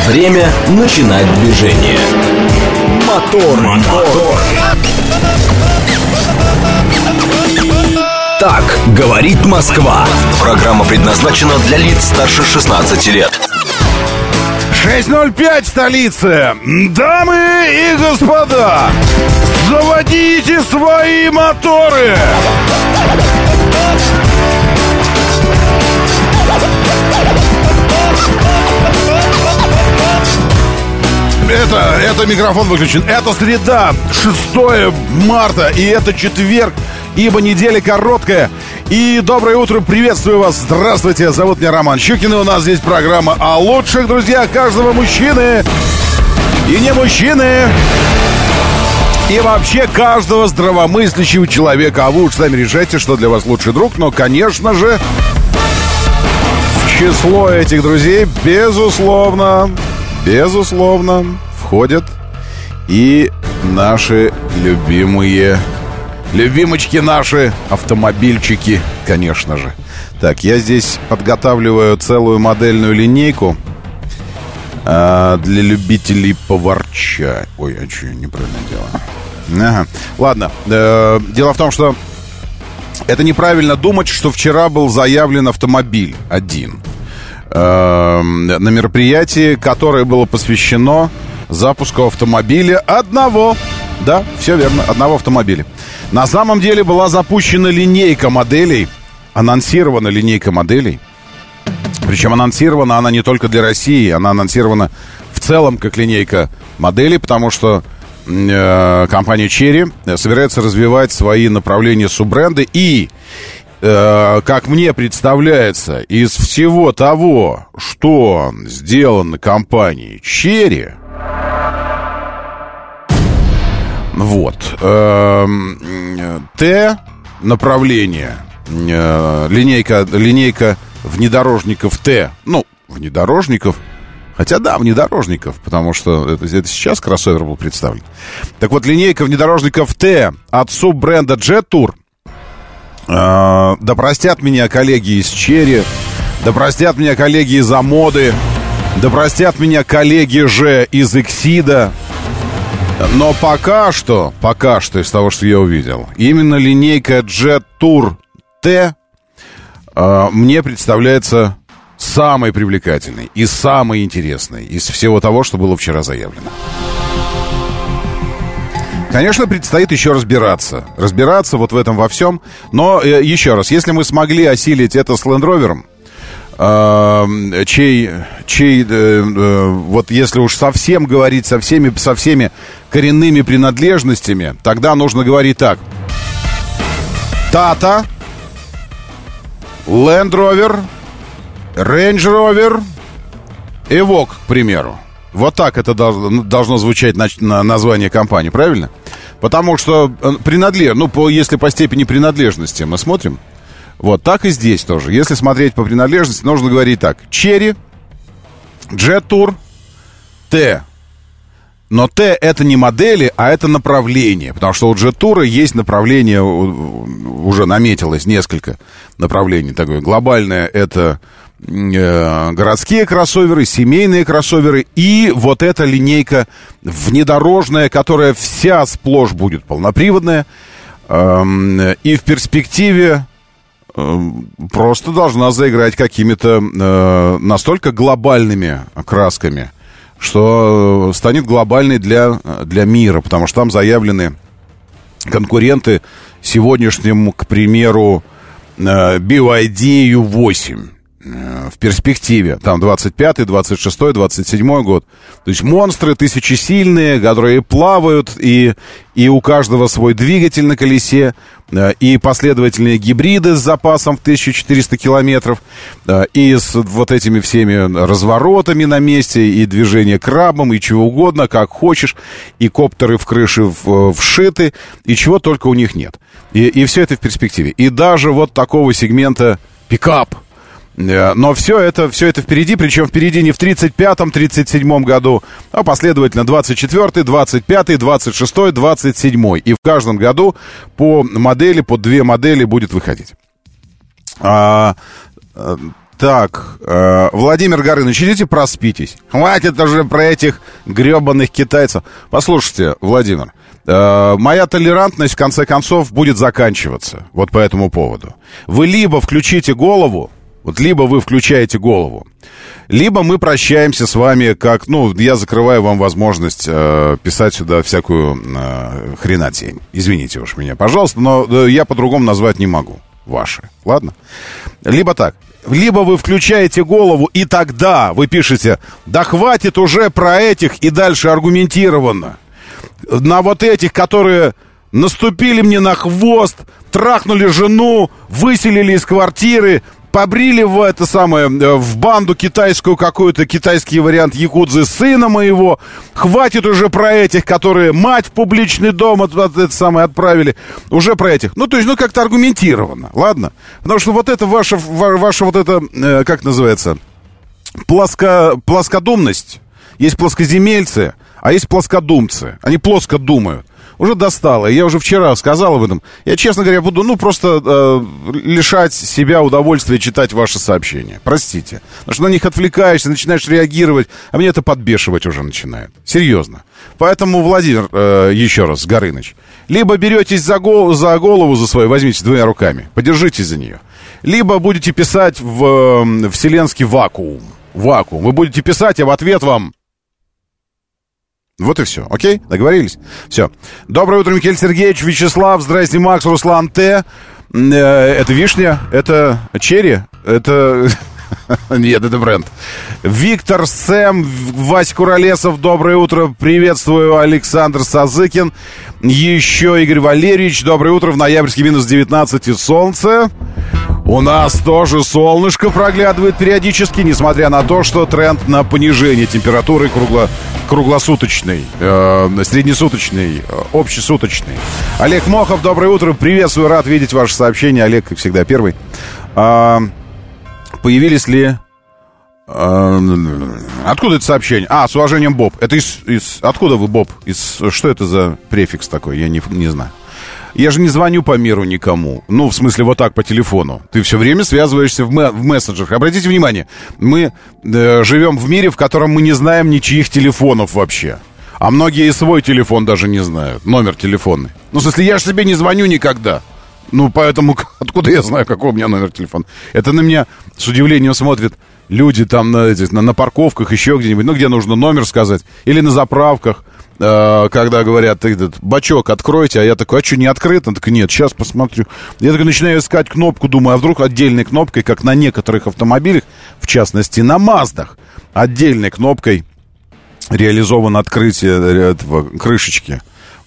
Время начинать движение. Мотор. Так говорит Москва. Программа предназначена для лиц старше 16 лет. 6:05 в столице. Дамы и господа, заводите свои моторы. Это микрофон выключен. Это среда, 6 марта, и это четверг, ибо неделя короткая. И доброе утро, приветствую вас. Здравствуйте, зовут меня Роман Щукин, и у нас здесь программа о лучших друзьях каждого мужчины и не мужчины, и вообще каждого здравомыслящего человека. А вы уж сами решайте, что для вас лучший друг. Но, конечно же, в число этих друзей, безусловно, входят и наши любимочки наши, автомобильчики, конечно же. Так, я здесь подготавливаю целую модельную линейку для любителей поворчать. Ой, а что, я неправильно делаю? Ага. Ладно, дело в том, что это неправильно думать, что вчера был заявлен автомобиль один на мероприятии, которое было посвящено запуску автомобиля одного. Да, все верно, одного автомобиля. На самом деле была запущена линейка моделей, анонсирована линейка моделей. Причем анонсирована она не только для России, она анонсирована в целом как линейка моделей, потому что компания Chery собирается развивать свои направления суббренды. И, как мне представляется, из всего того, что сделано компанией Chery, вот, Т-направление, линейка внедорожников Т, ну, внедорожников, хотя да, внедорожников, потому что это сейчас кроссовер был представлен. Так вот, линейка внедорожников Т от суббренда Jetour, да простят меня коллеги из Chery, да простят меня коллеги из Амоды, да простят меня коллеги же из Exida. Но пока что из того, что я увидел, именно линейка Jetour T мне представляется самой привлекательной и самой интересной из всего того, что было вчера заявлено. Конечно, предстоит еще разбираться вот в этом во всем. Но еще раз, если мы смогли осилить это с Land Rover'ом, вот если уж совсем говорить со всеми коренными принадлежностями, тогда нужно говорить так: Tata, Land Rover, Range Rover, Evoque, к примеру. Вот так это должно звучать название компании, правильно? Потому что если по степени принадлежности мы смотрим, вот так и здесь тоже. Если смотреть по принадлежности, нужно говорить так: Chery, Jetour, T. Но T это не модели, а это направление. Потому что у Jetour есть направление, уже наметилось несколько направлений. Такое глобальное — это городские кроссоверы, семейные кроссоверы. И вот эта линейка внедорожная, которая вся сплошь будет полноприводная. И в перспективе просто должна заиграть какими-то настолько глобальными красками, что станет глобальной для мира, потому что там заявлены конкуренты сегодняшнему, к примеру, BYD U8 в перспективе. Там 25-й, 26-й, 27-й год. То есть монстры тысячесильные, которые плавают, и у каждого свой двигатель на колесе, и последовательные гибриды с запасом в 1400 километров, и с вот этими всеми разворотами на месте, и движение крабом, и чего угодно, как хочешь, и коптеры в крыше вшиты, и чего только у них нет. И все это в перспективе. И даже вот такого сегмента пикап. Но все это впереди, причем впереди не в 35-м, 37-м году, а последовательно 24-й, 25-й, 26-й, 27-й. И в каждом году по две модели будет выходить. Так, Владимир Горыныч, идите проспитесь. Хватит уже про этих гребаных китайцев. Послушайте, Владимир, моя толерантность, в конце концов, будет заканчиваться. Вот по этому поводу. Вы либо включите голову, вот либо вы включаете голову, либо мы прощаемся с вами, как, ну, я закрываю вам возможность писать сюда всякую хренотень. Извините уж меня, пожалуйста, но я по-другому назвать не могу. Ваши, ладно? Либо так. Либо вы включаете голову, и тогда вы пишете: да хватит уже про этих, и дальше аргументированно. На вот этих, которые наступили мне на хвост, трахнули жену, выселили из квартиры, побрили в банду китайскую какую-то, китайский вариант якудзы сына моего. Хватит уже про этих, которые мать в публичный дом отправили. Уже про этих. Ну, то есть, как-то аргументированно, ладно? Потому что вот это ваша вот это, как называется, плоскодумность. Есть плоскоземельцы, а есть плоскодумцы. Они плоско думают. Уже достало. Я уже вчера сказал об этом. Я, честно говоря, буду, просто лишать себя удовольствия читать ваши сообщения. Простите. Потому что на них отвлекаешься, начинаешь реагировать, а меня это подбешивать уже начинает. Серьезно. Поэтому, Владимир, еще раз, Горыныч, либо беретесь за голову за свою, возьмите двумя руками, подержитесь за нее, либо будете писать в вселенский вакуум. Вакуум. Вы будете писать, а в ответ вам... Вот и все, окей? Договорились? Все. Доброе утро, Михаил Сергеевич, Вячеслав, здрасте, Макс, Руслан Т. Это вишня? Это черри? Это... Нет, это бренд. Виктор, Сэм, Вась Куролесов, доброе утро, приветствую, Александр Сазыкин. Еще Игорь Валерьевич, доброе утро, в ноябрьске минус 19 и солнце. У нас тоже солнышко проглядывает периодически, несмотря на то, что тренд на понижение температуры круглосуточной, среднесуточной, общесуточной. Олег Мохов, доброе утро, приветствую, рад видеть ваше сообщение. Олег, как всегда, первый. Появились ли... Откуда это сообщение? С уважением, Боб. Это откуда вы, Боб? Что это за префикс такой? Я не знаю. Я же не звоню по миру никому. Ну, в смысле, вот так, по телефону. Ты все время связываешься в мессенджерах. Обратите внимание, мы живем в мире, в котором мы не знаем ничьих телефонов вообще. А многие и свой телефон даже не знают. Номер телефонный. Ну, в смысле, я же себе не звоню никогда. Ну, поэтому откуда я знаю, какой у меня номер телефона? Это на меня с удивлением смотрят люди там на парковках, еще где-нибудь. Ну, где нужно номер сказать. Или на заправках. Когда говорят, бачок откройте, а я такой, а что, не открыт? Он такой, нет, сейчас посмотрю. Я такой начинаю искать кнопку, думаю, а вдруг отдельной кнопкой, как на некоторых автомобилях, в частности, на Маздах, отдельной кнопкой реализовано открытие крышечки,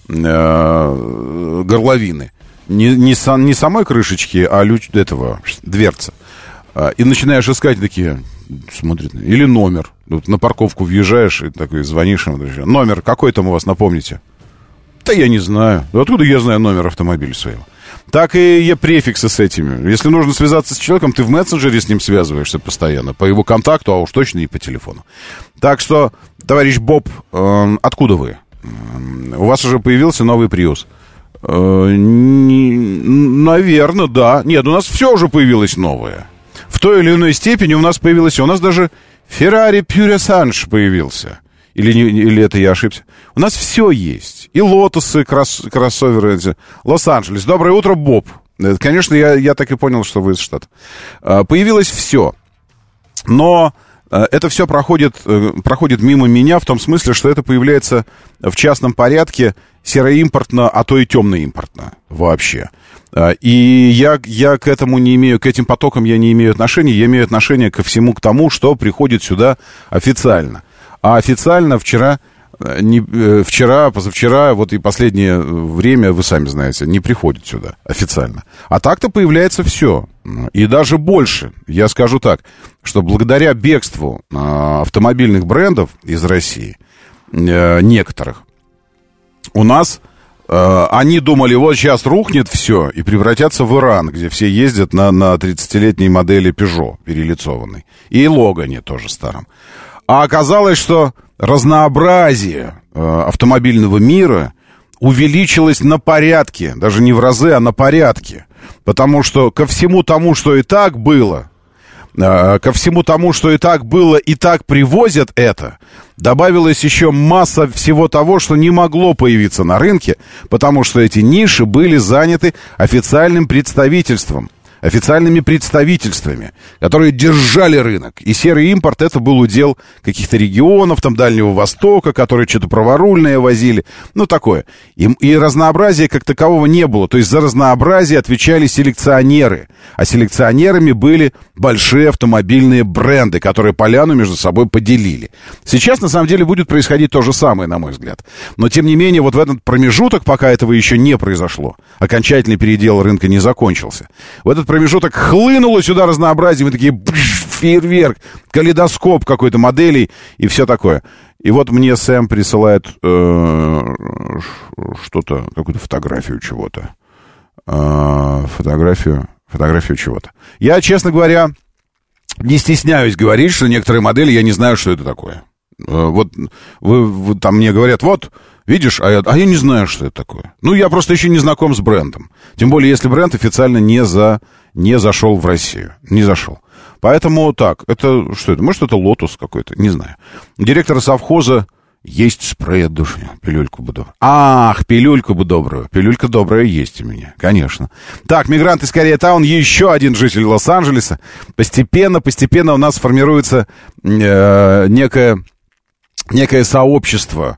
горловины. Не самой крышечки, а дверцы. И начинаешь искать такие... Смотрит, или номер. Вот на парковку въезжаешь и такой звонишь ему. Номер какой там у вас, напомните? Да я не знаю. Откуда я знаю номер автомобиля своего? Так и префиксы с этими. Если нужно связаться с человеком, ты в мессенджере с ним связываешься постоянно. По его контакту, а уж точно и по телефону. Так что, товарищ Боб, откуда вы? У вас уже появился новый Prius? Наверное, да. Нет, у нас все уже появилось новое. В той или иной степени у нас появилось... У нас даже Ferrari Purosangue появился. Или это я ошибся? У нас все есть. И Лотосы, кроссоверы. Лос-Анджелес. Доброе утро, Боб. Конечно, я так и понял, что вы из штата. Появилось все. Но это все проходит мимо меня в том смысле, что это появляется в частном порядке сероимпортно, а то и темноимпортно вообще. И я к этому не имею, к этим потокам я не имею отношения. Я имею отношение ко всему, к тому, что приходит сюда официально. А официально вчера, позавчера, вот и последнее время, вы сами знаете, не приходит сюда официально. А так-то появляется все. И даже больше. Я скажу так, что благодаря бегству автомобильных брендов из России, некоторых, у нас... Они думали, вот сейчас рухнет все и превратятся в Иран, где все ездят на 30-летней модели Peugeot перелицованной. И Логане тоже старом. А оказалось, что разнообразие автомобильного мира увеличилось на порядке. Даже не в разы, а на порядке. Потому что ко всему тому, что и так было, ко всему тому, что и так было, и так привозят это, добавилась еще масса всего того, что не могло появиться на рынке, потому что эти ниши были заняты официальными представительствами, которые держали рынок. И серый импорт — это был удел каких-то регионов, там, Дальнего Востока, которые что-то праворульное возили. Ну, такое. И разнообразия как такового не было. То есть за разнообразие отвечали селекционеры. А селекционерами были большие автомобильные бренды, которые поляну между собой поделили. Сейчас, на самом деле, будет происходить то же самое, на мой взгляд. Но, тем не менее, вот в этот промежуток, пока этого еще не произошло, окончательный передел рынка не закончился, в этот промежуток хлынуло сюда разнообразие, мы такие фейерверк, калейдоскоп какой-то моделей и все такое. И вот мне Сэм присылает что-то, какую-то фотографию чего-то. Фотографию чего-то. Я, честно говоря, не стесняюсь говорить, что некоторые модели я не знаю, что это такое. Вот вы там мне говорят, вот, видишь, а я не знаю, что это такое. Ну, я просто еще не знаком с брендом. Тем более, если бренд официально не зашел в Россию. Не зашел. Поэтому так, это что это? Может, это Лотус какой-то? Не знаю. Директор совхоза: есть спрей от души. Пилюльку бы добрую. Ах, пилюльку бы добрую. Пилюлька добрая есть у меня, конечно. Так, мигрант из Кореятаун, еще один житель Лос-Анджелеса. Постепенно у нас формируется некое сообщество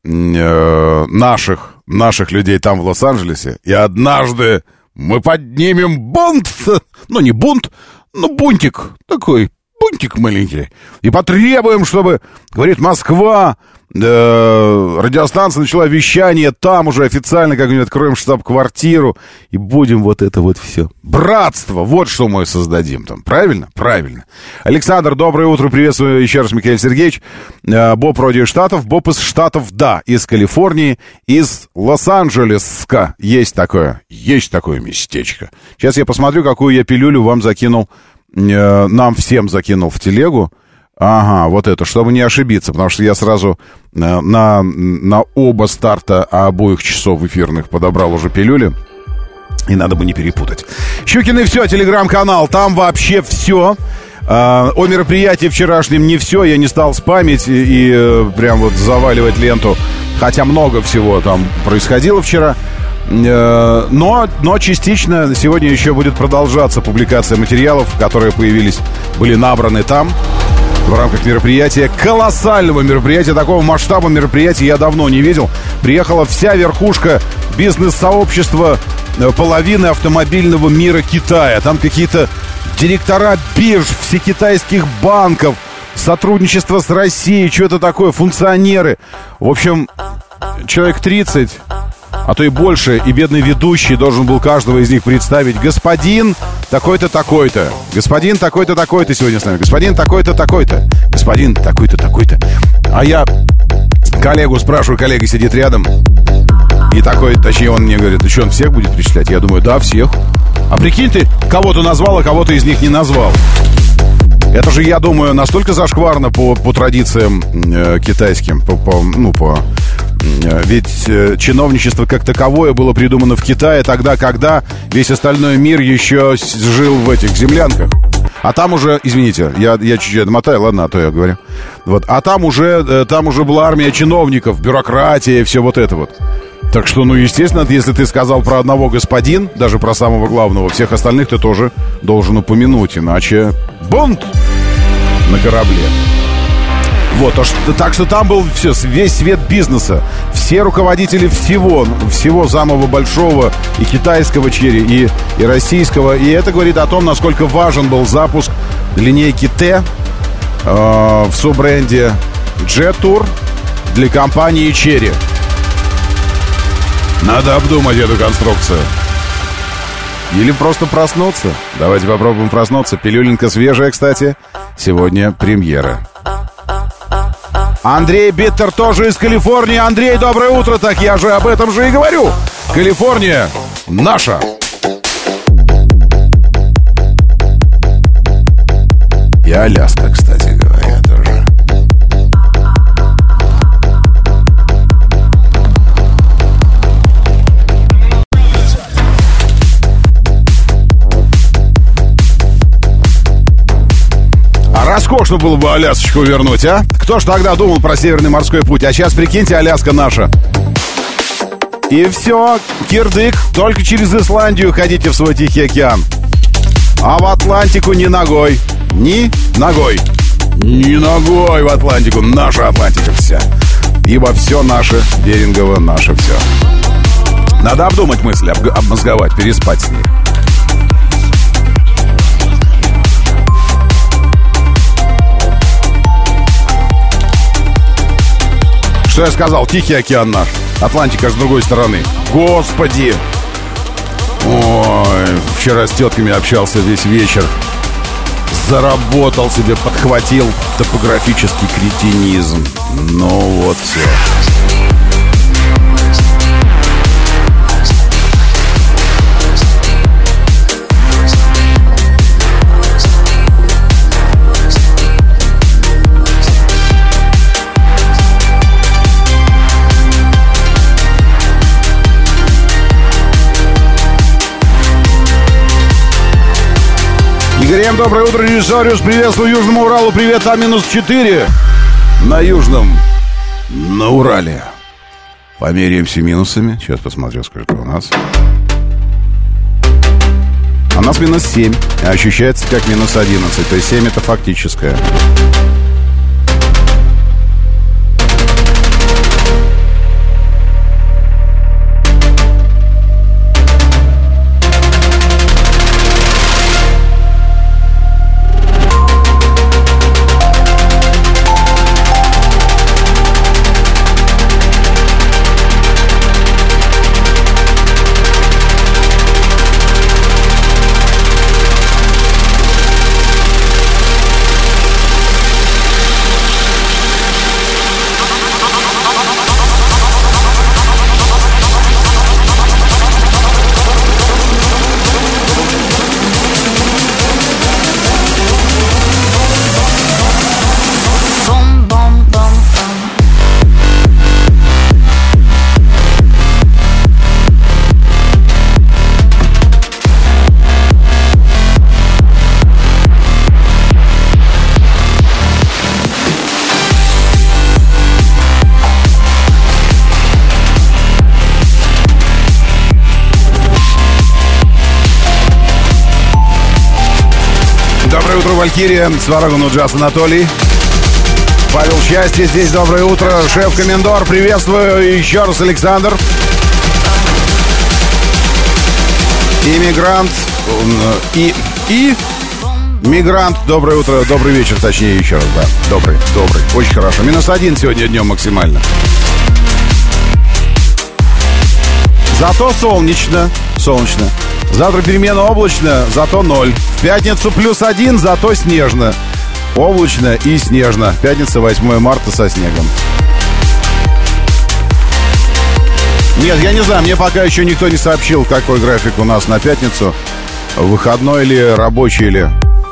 наших людей там в Лос-Анджелесе. И однажды мы поднимем бунт. Ну, не бунт, но бунтик такой. Бунтик маленький. И потребуем, чтобы, говорит, Москва, радиостанция начала вещание, там уже официально как-нибудь откроем штаб-квартиру, и будем вот это вот все. Братство, вот что мы создадим там. Правильно? Правильно. Александр, доброе утро, приветствую еще раз, Михаил Сергеевич. Боб вроде из Штатов, Боб из Штатов, да, из Калифорнии, из Лос-Анджелеска. Есть такое местечко. Сейчас я посмотрю, какую я пилюлю вам закинул, нам всем закинул в телегу. Ага, вот это, чтобы не ошибиться, потому что я сразу на оба старта обоих часов эфирных подобрал уже пилюли, и надо бы не перепутать. Щукины все, телеграм-канал, там вообще все. О мероприятии вчерашнем не все, я не стал спамить и прям вот заваливать ленту, хотя много всего там происходило вчера. Но частично сегодня еще будет продолжаться публикация материалов, которые были набраны там в рамках мероприятия, колоссального мероприятия, такого масштаба мероприятия я давно не видел. Приехала вся верхушка бизнес-сообщества половины автомобильного мира Китая. Там какие-то директора бирж, всекитайских банков, сотрудничество с Россией, что-то такое, функционеры. В общем, человек 30... а то и больше, и бедный ведущий должен был каждого из них представить. Господин такой-то, такой-то. Господин такой-то, такой-то сегодня с нами. Господин такой-то, такой-то. Господин такой-то, такой-то. А я коллегу спрашиваю, коллега сидит рядом. И такой, точнее, он мне говорит: ты что, он всех будет перечислять? Я думаю, да, всех. А прикинь, ты кого-то назвал, а кого-то из них не назвал. Это же, я думаю, настолько зашкварно по традициям китайским, ведь чиновничество как таковое было придумано в Китае тогда, когда весь остальной мир еще жил в этих землянках. А там уже, извините, я чуть-чуть отмотаю, ладно, а то я говорю. Вот, а там уже была армия чиновников, бюрократия, все вот это вот. Так что, естественно, если ты сказал про одного господин, даже про самого главного, всех остальных ты тоже должен упомянуть, иначе бунт на корабле. Вот, так что там был весь свет бизнеса, все руководители всего самого большого и китайского черри, и российского. И это говорит о том, насколько важен был запуск линейки Т в суббренде Jet-Tour для компании Chery. Надо обдумать эту конструкцию. Или просто проснуться. Давайте попробуем проснуться. Пилюленька свежая, кстати. Сегодня премьера. Андрей Биттер тоже из Калифорнии. Андрей, доброе утро. Так я же об этом же и говорю. Калифорния наша. И Аляска, кстати говоря, тоже. скучно было бы Алясочку вернуть, а? Кто ж тогда думал про Северный морской путь? А сейчас, прикиньте, Аляска наша. И все, кирдык, только через Исландию ходите в свой Тихий океан. А в Атлантику ни ногой. Ни ногой. Ни ногой в Атлантику. Наша Атлантика вся. Ибо все наше, Берингово наше все. Надо обдумать мысли, обмозговать, переспать с ней. Что я сказал? Тихий океан наш. Атлантика с другой стороны. Господи! Ой, вчера с тетками общался весь вечер. Заработал себе, подхватил топографический кретинизм. Ну вот все. Игорем, доброе утро, Режиссариус, приветствую Южному Уралу, привет, там -4 на Южном, на Урале. Померяемся минусами, сейчас посмотрю, сколько у нас. У нас -7, а ощущается как -11, то есть 7 это фактическое. Валькирия, Сварогу Нуджас Анатолий. Павел Счастье здесь, доброе утро. Шеф-комендор, приветствую. Еще раз Александр. Иммигрант. И мигрант. Доброе утро, добрый вечер, точнее, еще раз, да. Добрый. Очень хорошо. -1 сегодня днем максимально. Зато солнечно. Завтра перемена облачно, зато 0. В пятницу +1, зато снежно. Облачно и снежно. Пятница, 8 марта со снегом. Нет, я не знаю, мне пока еще никто не сообщил, какой график у нас на пятницу. Выходной или рабочий или...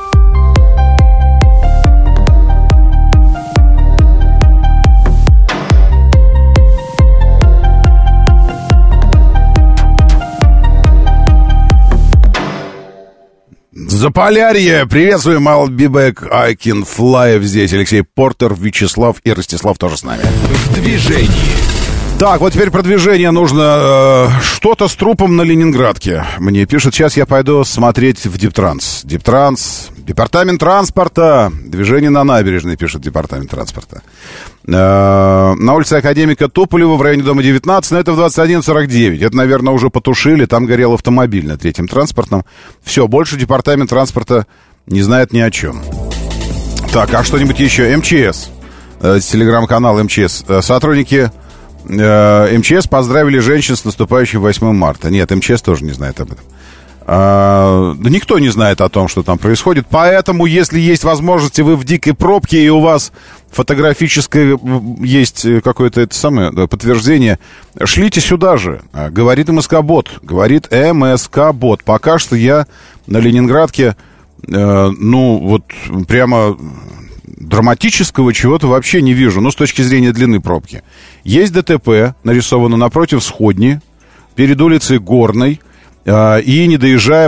Заполярье! Приветствуем, I'll be back, I can fly здесь. Алексей Портер, Вячеслав и Ростислав тоже с нами. В движении. Так, вот теперь про движение нужно что-то с трупом на Ленинградке. Мне пишут, сейчас я пойду смотреть в Диптранс. Департамент транспорта. Движение на набережной, пишет департамент транспорта. На улице Академика Туполева в районе дома 19, но это в 21:49. Это, наверное, уже потушили, там горел автомобиль на 3-м транспортном. Все, больше департамент транспорта не знает ни о чем. Так, а что-нибудь еще? МЧС. Телеграм-канал МЧС. Сотрудники МЧС поздравили женщин с наступающим 8 марта. Нет, МЧС тоже не знает об этом. Да никто не знает о том, что там происходит. Поэтому, если есть возможность, вы в дикой пробке, и у вас фотографическое есть какое-то это самое подтверждение, шлите сюда же. Говорит МСК-бот. Говорит МСК-бот. Пока что я на Ленинградке, ну, вот прямо драматического чего-то вообще не вижу. Ну, с точки зрения длины пробки. Есть ДТП, нарисовано напротив Сходни, перед улицей Горной. И не доезжая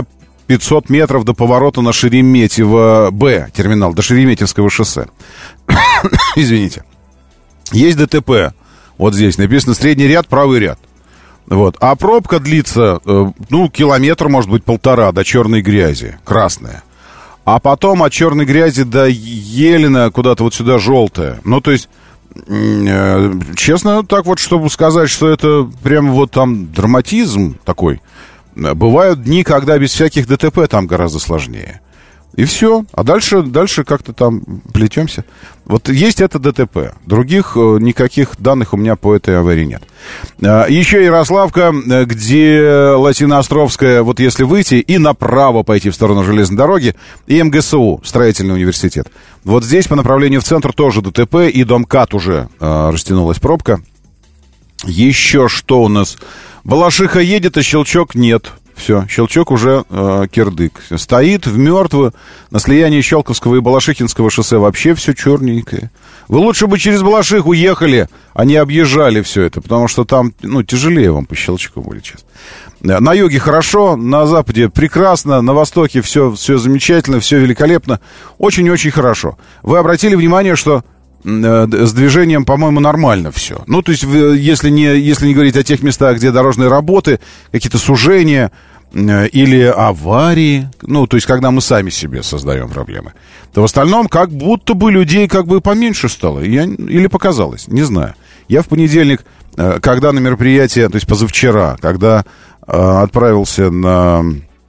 500 метров до поворота на Шереметьево-Б, терминал, до Шереметьевского шоссе. Извините. Есть ДТП. Вот здесь написано средний ряд, правый ряд. Вот. А пробка длится, километр, может быть, 1,5 до черной грязи, красная. А потом от черной грязи до Елена куда-то вот сюда желтая. Ну, то есть, честно, так вот, чтобы сказать, что это прям вот там драматизм такой. Бывают дни, когда без всяких ДТП там гораздо сложнее. И все. А дальше как-то там плетемся. Вот есть это ДТП. Других никаких данных у меня по этой аварии нет. Еще Ярославка, где Лосиноостровская, вот если выйти и направо пойти в сторону железной дороги, и МГСУ, строительный университет. Вот здесь по направлению в центр тоже ДТП, и до МКАД уже растянулась пробка. Еще что у нас? Балашиха едет, а Щелчок нет. Все, Щелчок уже кирдык. Стоит в мертвую. На слиянии Щелковского и Балашихинского шоссе вообще все черненькое. Вы лучше бы через Балашиху ехали, а не объезжали все это, потому что там, тяжелее вам по Щелчку будет сейчас. На юге хорошо, на западе прекрасно, на востоке все замечательно, все великолепно. Очень-очень хорошо. Вы обратили внимание, что с движением, по-моему, нормально все. То есть, если не говорить о тех местах, где дорожные работы, какие-то сужения или аварии, то есть, когда мы сами себе создаем проблемы, то в остальном как будто бы людей как бы поменьше стало. Или показалось, не знаю. Я в понедельник, когда на мероприятие, то есть позавчера, когда отправился на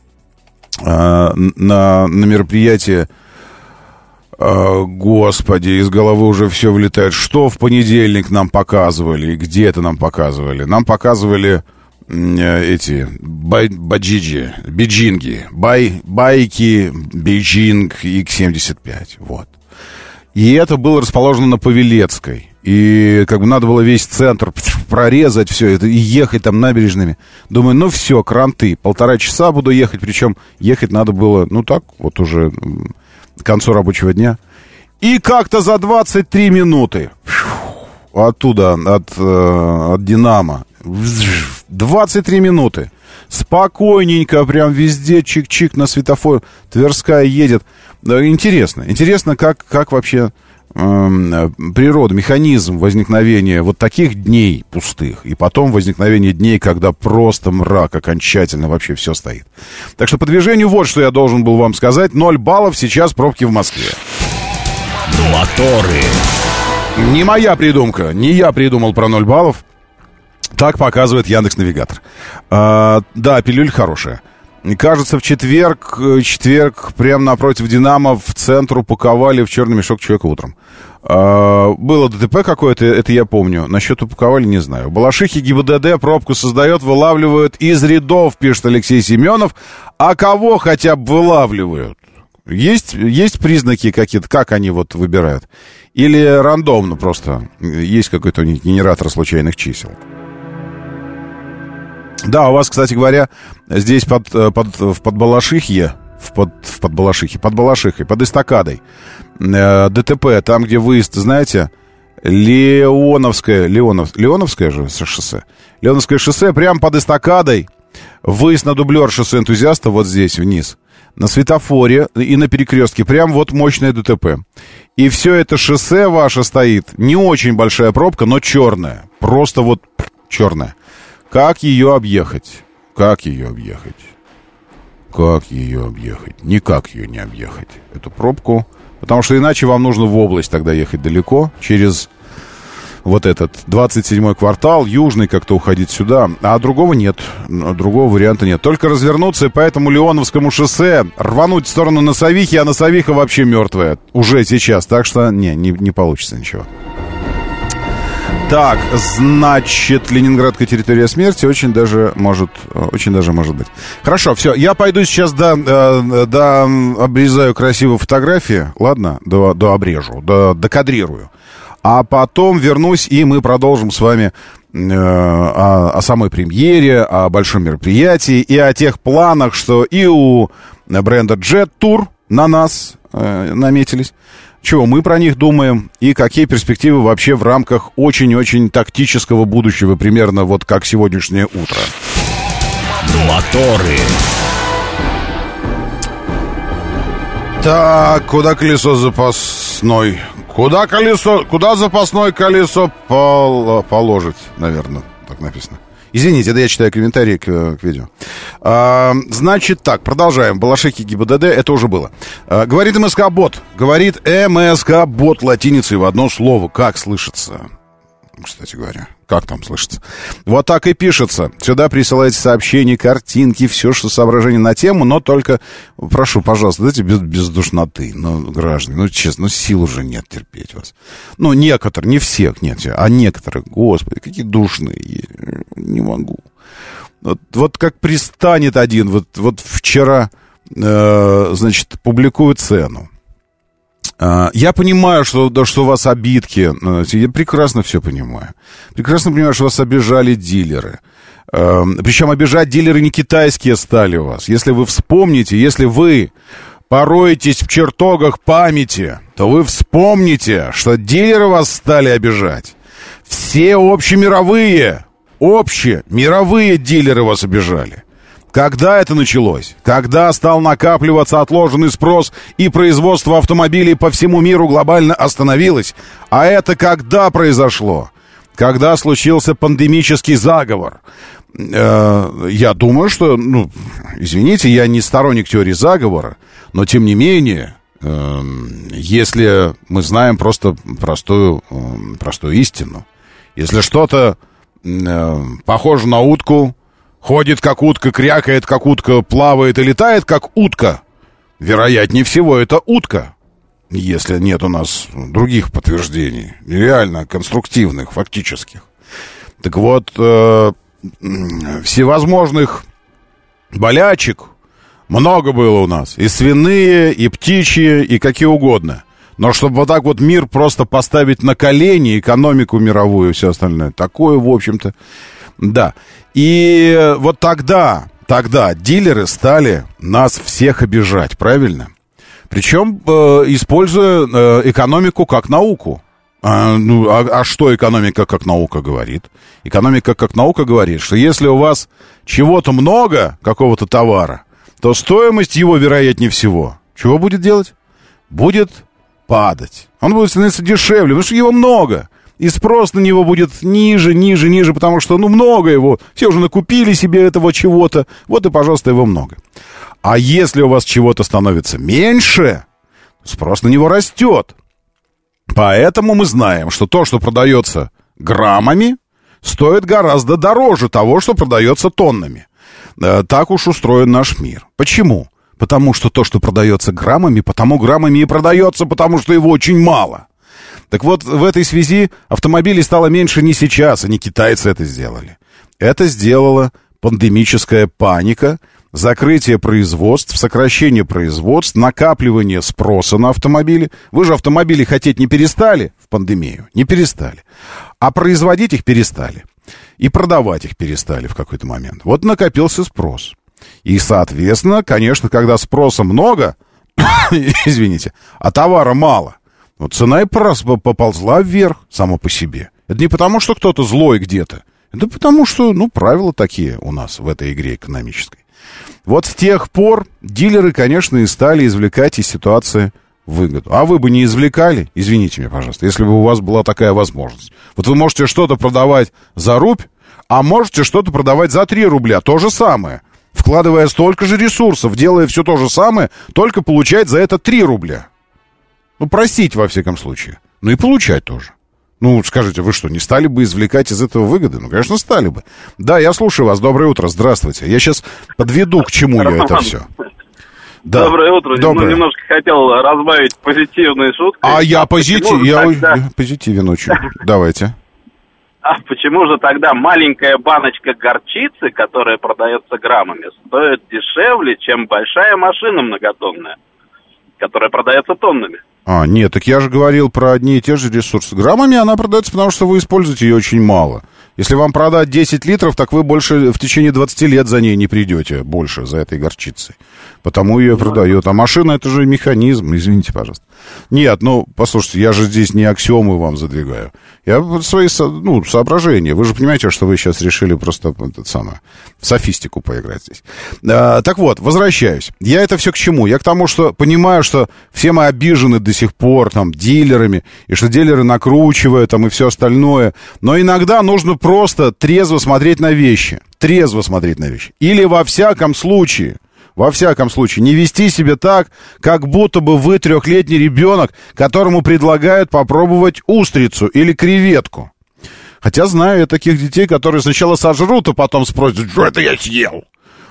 мероприятие, Господи, из головы уже все вылетает. Что в понедельник нам показывали? И где это нам показывали? Нам показывали эти биджинги. Байки, Бейджинг X75. Вот. И это было расположено на Павелецкой. И как бы надо было весь центр прорезать все это и ехать там набережными. Думаю, все, кранты. 1,5 часа буду ехать, причем ехать надо было, так вот уже к концу рабочего дня. И как-то за 23 минуты оттуда, от Динамо, 23 минуты. Спокойненько, прям везде чик-чик на светофоре. Тверская едет. Интересно, как вообще природа, механизм возникновения вот таких дней пустых, и потом возникновение дней, когда просто мрак окончательно вообще все стоит. Так что по движению вот что я должен был вам сказать. 0 баллов сейчас пробки в Москве. Моторы. Не моя придумка, не я придумал про 0 баллов. Так показывает Яндекс.Навигатор. Да, пилюль хорошая. Кажется, в четверг прямо напротив Динамо в центр упаковали в черный мешок человека утром. Было ДТП какое-то, это я помню. Насчет упаковали, не знаю. В Балашихе ГИБДД пробку создает, вылавливают из рядов, пишет Алексей Семенов. А кого хотя бы вылавливают? Есть признаки какие-то, как они вот выбирают? Или рандомно просто? Есть какой-то у них генератор случайных чисел? Да, у вас, кстати говоря, здесь под Балашихой, под эстакадой ДТП, там, где выезд, знаете, Леоновское же шоссе. Леоновское шоссе, прямо под эстакадой, выезд на дублер шоссе Энтузиаста, вот здесь, вниз, на светофоре и на перекрестке, прям вот мощное ДТП. И все это шоссе ваше стоит, не очень большая пробка, но черная, просто вот черная. Как ее объехать? Никак ее не объехать, эту пробку. Потому что иначе вам нужно в область тогда ехать далеко, через вот этот 27-й квартал, южный, как-то уходить сюда. А другого нет, другого варианта нет. Только развернуться и по этому Леоновскому шоссе рвануть в сторону Носовихи, а Носовиха вообще мертвая уже сейчас. Так что не получится ничего. Так, значит, Ленинградская территория смерти очень даже может быть. Хорошо, все, я пойду сейчас обрезаю красивую фотографию, ладно, докадрирую. А потом вернусь, и мы продолжим с вами о самой премьере, о большом мероприятии и о тех планах, что и у бренда Jet Tour на нас наметились. Чего мы про них думаем и какие перспективы вообще в рамках очень-очень тактического будущего, примерно вот как сегодняшнее утро. Моторы. Так, куда колесо запасной? Куда запасное колесо положить, наверное, так написано. Извините, это я читаю комментарии к видео. Значит так, продолжаем. Балашихи ГИБДД, это уже было. Говорит МСК-бот. Говорит МСК-бот латиницей в одно слово. Как слышится? Кстати говоря, как там слышится? Вот так и пишется. Сюда присылайте сообщения, картинки, все, что соображение на тему, но только, прошу, пожалуйста, дайте без душноты, граждане, честно, сил уже нет терпеть вас. Некоторые, не всех, нет, а некоторые, господи, какие душные, не могу. Вот как пристанет один, вот вчера, значит, публикует цену. Я понимаю, что у вас обидки. Я прекрасно все понимаю. Прекрасно понимаю, что вас обижали дилеры. Причем обижать дилеры не китайские стали у вас. Если вы вспомните, если вы пороетесь в чертогах памяти, то вы вспомните, что дилеры вас стали обижать. Все общемировые дилеры вас обижали. Когда это началось? Когда стал накапливаться отложенный спрос и производство автомобилей по всему миру глобально остановилось? А это когда произошло? Когда случился пандемический заговор? Я думаю, что, извините, я не сторонник теории заговора, но тем не менее, если мы знаем просто простую истину, если что-то похоже на утку, ходит как утка, крякает как утка, плавает и летает как утка, вероятнее всего, это утка. Если нет у нас других подтверждений, реально конструктивных, фактических. Так вот, всевозможных болячек много было у нас. И свиные, и птичьи, и какие угодно. Но чтобы вот так вот мир просто поставить на колени, экономику мировую и все остальное, такое, в общем-то, да. И вот тогда дилеры стали нас всех обижать, правильно? Причем используя экономику как науку. А что экономика как наука говорит? Экономика как наука говорит, что если у вас чего-то много, какого-то товара, то стоимость его, вероятнее всего, чего будет делать? Будет падать. Он будет становиться дешевле, потому что его много. И спрос на него будет ниже, потому что, много его. Все уже накупили себе этого чего-то. Вот и, пожалуйста, его много. А если у вас чего-то становится меньше, спрос на него растет. Поэтому мы знаем, что то, что продается граммами, стоит гораздо дороже того, что продается тоннами. Так уж устроен наш мир. Почему? Потому что то, что продается граммами, потому граммами и продается, потому что его очень мало. Так вот, в этой связи автомобилей стало меньше не сейчас, и не китайцы это сделали. Это сделала пандемическая паника, закрытие производств, сокращение производств, накапливание спроса на автомобили. Вы же автомобили хотеть не перестали в пандемию? Не перестали. А производить их перестали. И продавать их перестали в какой-то момент. Вот накопился спрос. И, соответственно, конечно, когда спроса много, извините, а товара мало, вот цена и поползла вверх само по себе. Это не потому, что кто-то злой где-то. Это потому, что, правила такие у нас в этой игре экономической. Вот с тех пор дилеры, конечно, и стали извлекать из ситуации выгоду. А вы бы не извлекали, извините меня, пожалуйста, если бы у вас была такая возможность. Вот вы можете что-то продавать за рубль, а можете что-то продавать за 3 рубля. То же самое. Вкладывая столько же ресурсов, делая все то же самое, только получать за это 3 рубля. Просить, во всяком случае. И получать тоже. Скажите, вы что, не стали бы извлекать из этого выгоды? Конечно, стали бы. Да, я слушаю вас. Доброе утро, здравствуйте. Я сейчас подведу, к чему я это все. Да. Доброе утро. Доброе. Немножко хотел разбавить позитивной шуткой. Я позитивен очень. Давайте. А почему же тогда маленькая баночка горчицы, которая продается граммами, стоит дешевле, чем большая машина многотонная, которая продается тоннами? Нет, так я же говорил про одни и те же ресурсы. Граммами она продается, потому что вы используете ее очень мало. Если вам продать 10 литров, так вы больше в течение 20 лет за ней не придете, больше, за этой горчицей. Потому ее продают. А машина — это же механизм, извините, пожалуйста. Нет, ну, послушайте, я же здесь не аксиомы вам задвигаю. Я свои, соображения. Вы же понимаете, что вы сейчас решили просто в софистику поиграть здесь. Так вот, возвращаюсь. Я это все к чему? Я к тому, что понимаю, что все мы обижены до сих пор там дилерами, и что дилеры накручивают там и все остальное. Но иногда нужно просто трезво смотреть на вещи. Трезво смотреть на вещи. Или во всяком случае, не вести себя так, как будто бы вы 3-летний ребенок, которому предлагают попробовать устрицу или креветку. Хотя знаю я таких детей, которые сначала сожрут, а потом спросят, что это я съел?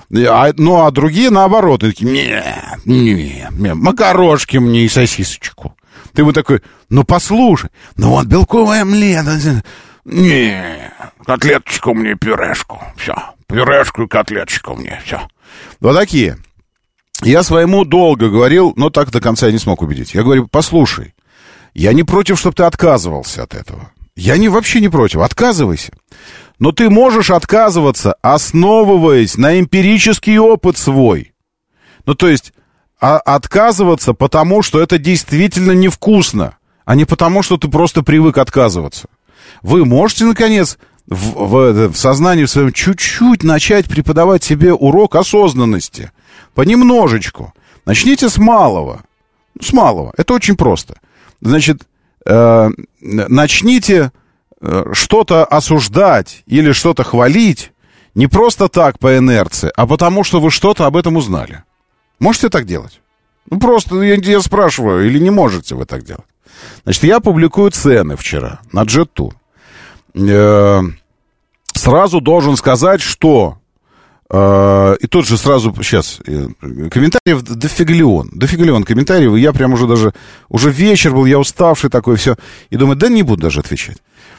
А другие наоборот, такие, не, макарошки мне и сосисочку. Ты вот такой, ну послушай, ну вот белковый омлет, не, котлеточку мне, пюрешку, все, пюрешку и котлеточку мне, все. Вот такие. Я своему долго говорил, но так до конца я не смог убедить. Я говорю, послушай, я не против, чтобы ты отказывался от этого. Вообще не против, отказывайся. Но ты можешь отказываться, основываясь на эмпирический опыт свой. Ну, то есть, отказываться потому, что это действительно невкусно, а не потому, что ты просто привык отказываться. Вы можете, наконец, в сознании своем чуть-чуть начать преподавать себе урок осознанности. Понемножечку. Начните с малого. С малого. Это очень просто. Значит, начните что-то осуждать или что-то хвалить не просто так по инерции, а потому что вы что-то об этом узнали. Можете так делать? Ну, просто я спрашиваю, или не можете вы так делать? Значит, я публикую цены вчера на Jet Tour. Сразу должен сказать, что... И тут же сразу, сейчас, комментариев дофигалион комментариев, и я прям уже вечер был, я уставший такой, все, и думаю, да не буду даже отвечать.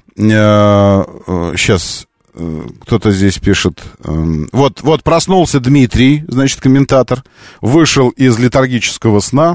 Сейчас кто-то здесь пишет, вот проснулся Дмитрий, значит, комментатор, вышел из летаргического сна.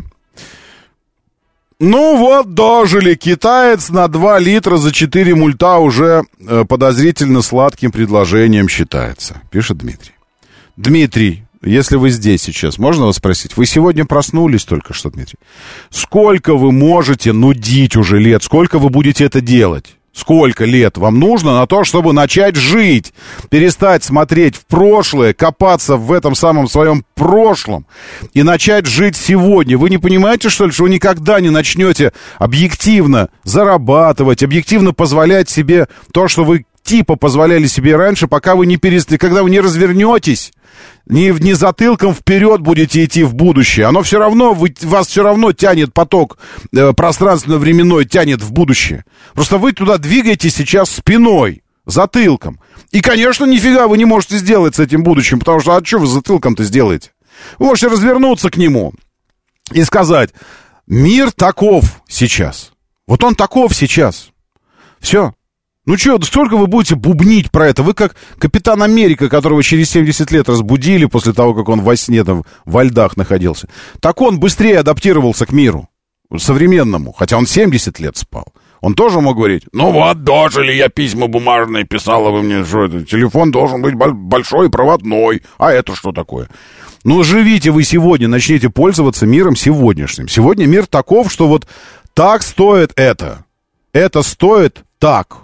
Ну вот, дожили. Китаец на 2 литра за 4 мульта уже подозрительно сладким предложением считается, пишет Дмитрий. Дмитрий, если вы здесь сейчас, можно вас спросить? Вы сегодня проснулись только что, Дмитрий? Сколько вы можете нудить уже лет? Сколько вы будете это делать? Сколько лет вам нужно на то, чтобы начать жить? Перестать смотреть в прошлое, копаться в этом самом своем прошлом и начать жить сегодня. Вы не понимаете, что ли, что вы никогда не начнете объективно зарабатывать, объективно позволять себе то, что вы типа позволяли себе раньше, пока вы не когда вы не развернетесь, не затылком вперед будете идти в будущее. Оно все равно, вас все равно тянет поток пространственно-временной, тянет в будущее. Просто вы туда двигаетесь сейчас спиной, затылком. И, конечно, нифига вы не можете сделать с этим будущим, потому что, что вы затылком-то сделаете? Вы можете развернуться к нему и сказать, мир таков сейчас. Вот он таков сейчас. Все. Ну что, столько вы будете бубнить про это? Вы как Капитан Америка, которого через 70 лет разбудили после того, как он во сне там во льдах находился. Так он быстрее адаптировался к миру современному, хотя он 70 лет спал. Он тоже мог говорить, ну вот, дожили, я письма бумажные писал, а вы мне что это, телефон должен быть большой, проводной, а это что такое? Ну, живите вы сегодня, начните пользоваться миром сегодняшним. Сегодня мир таков, что вот так стоит это стоит так.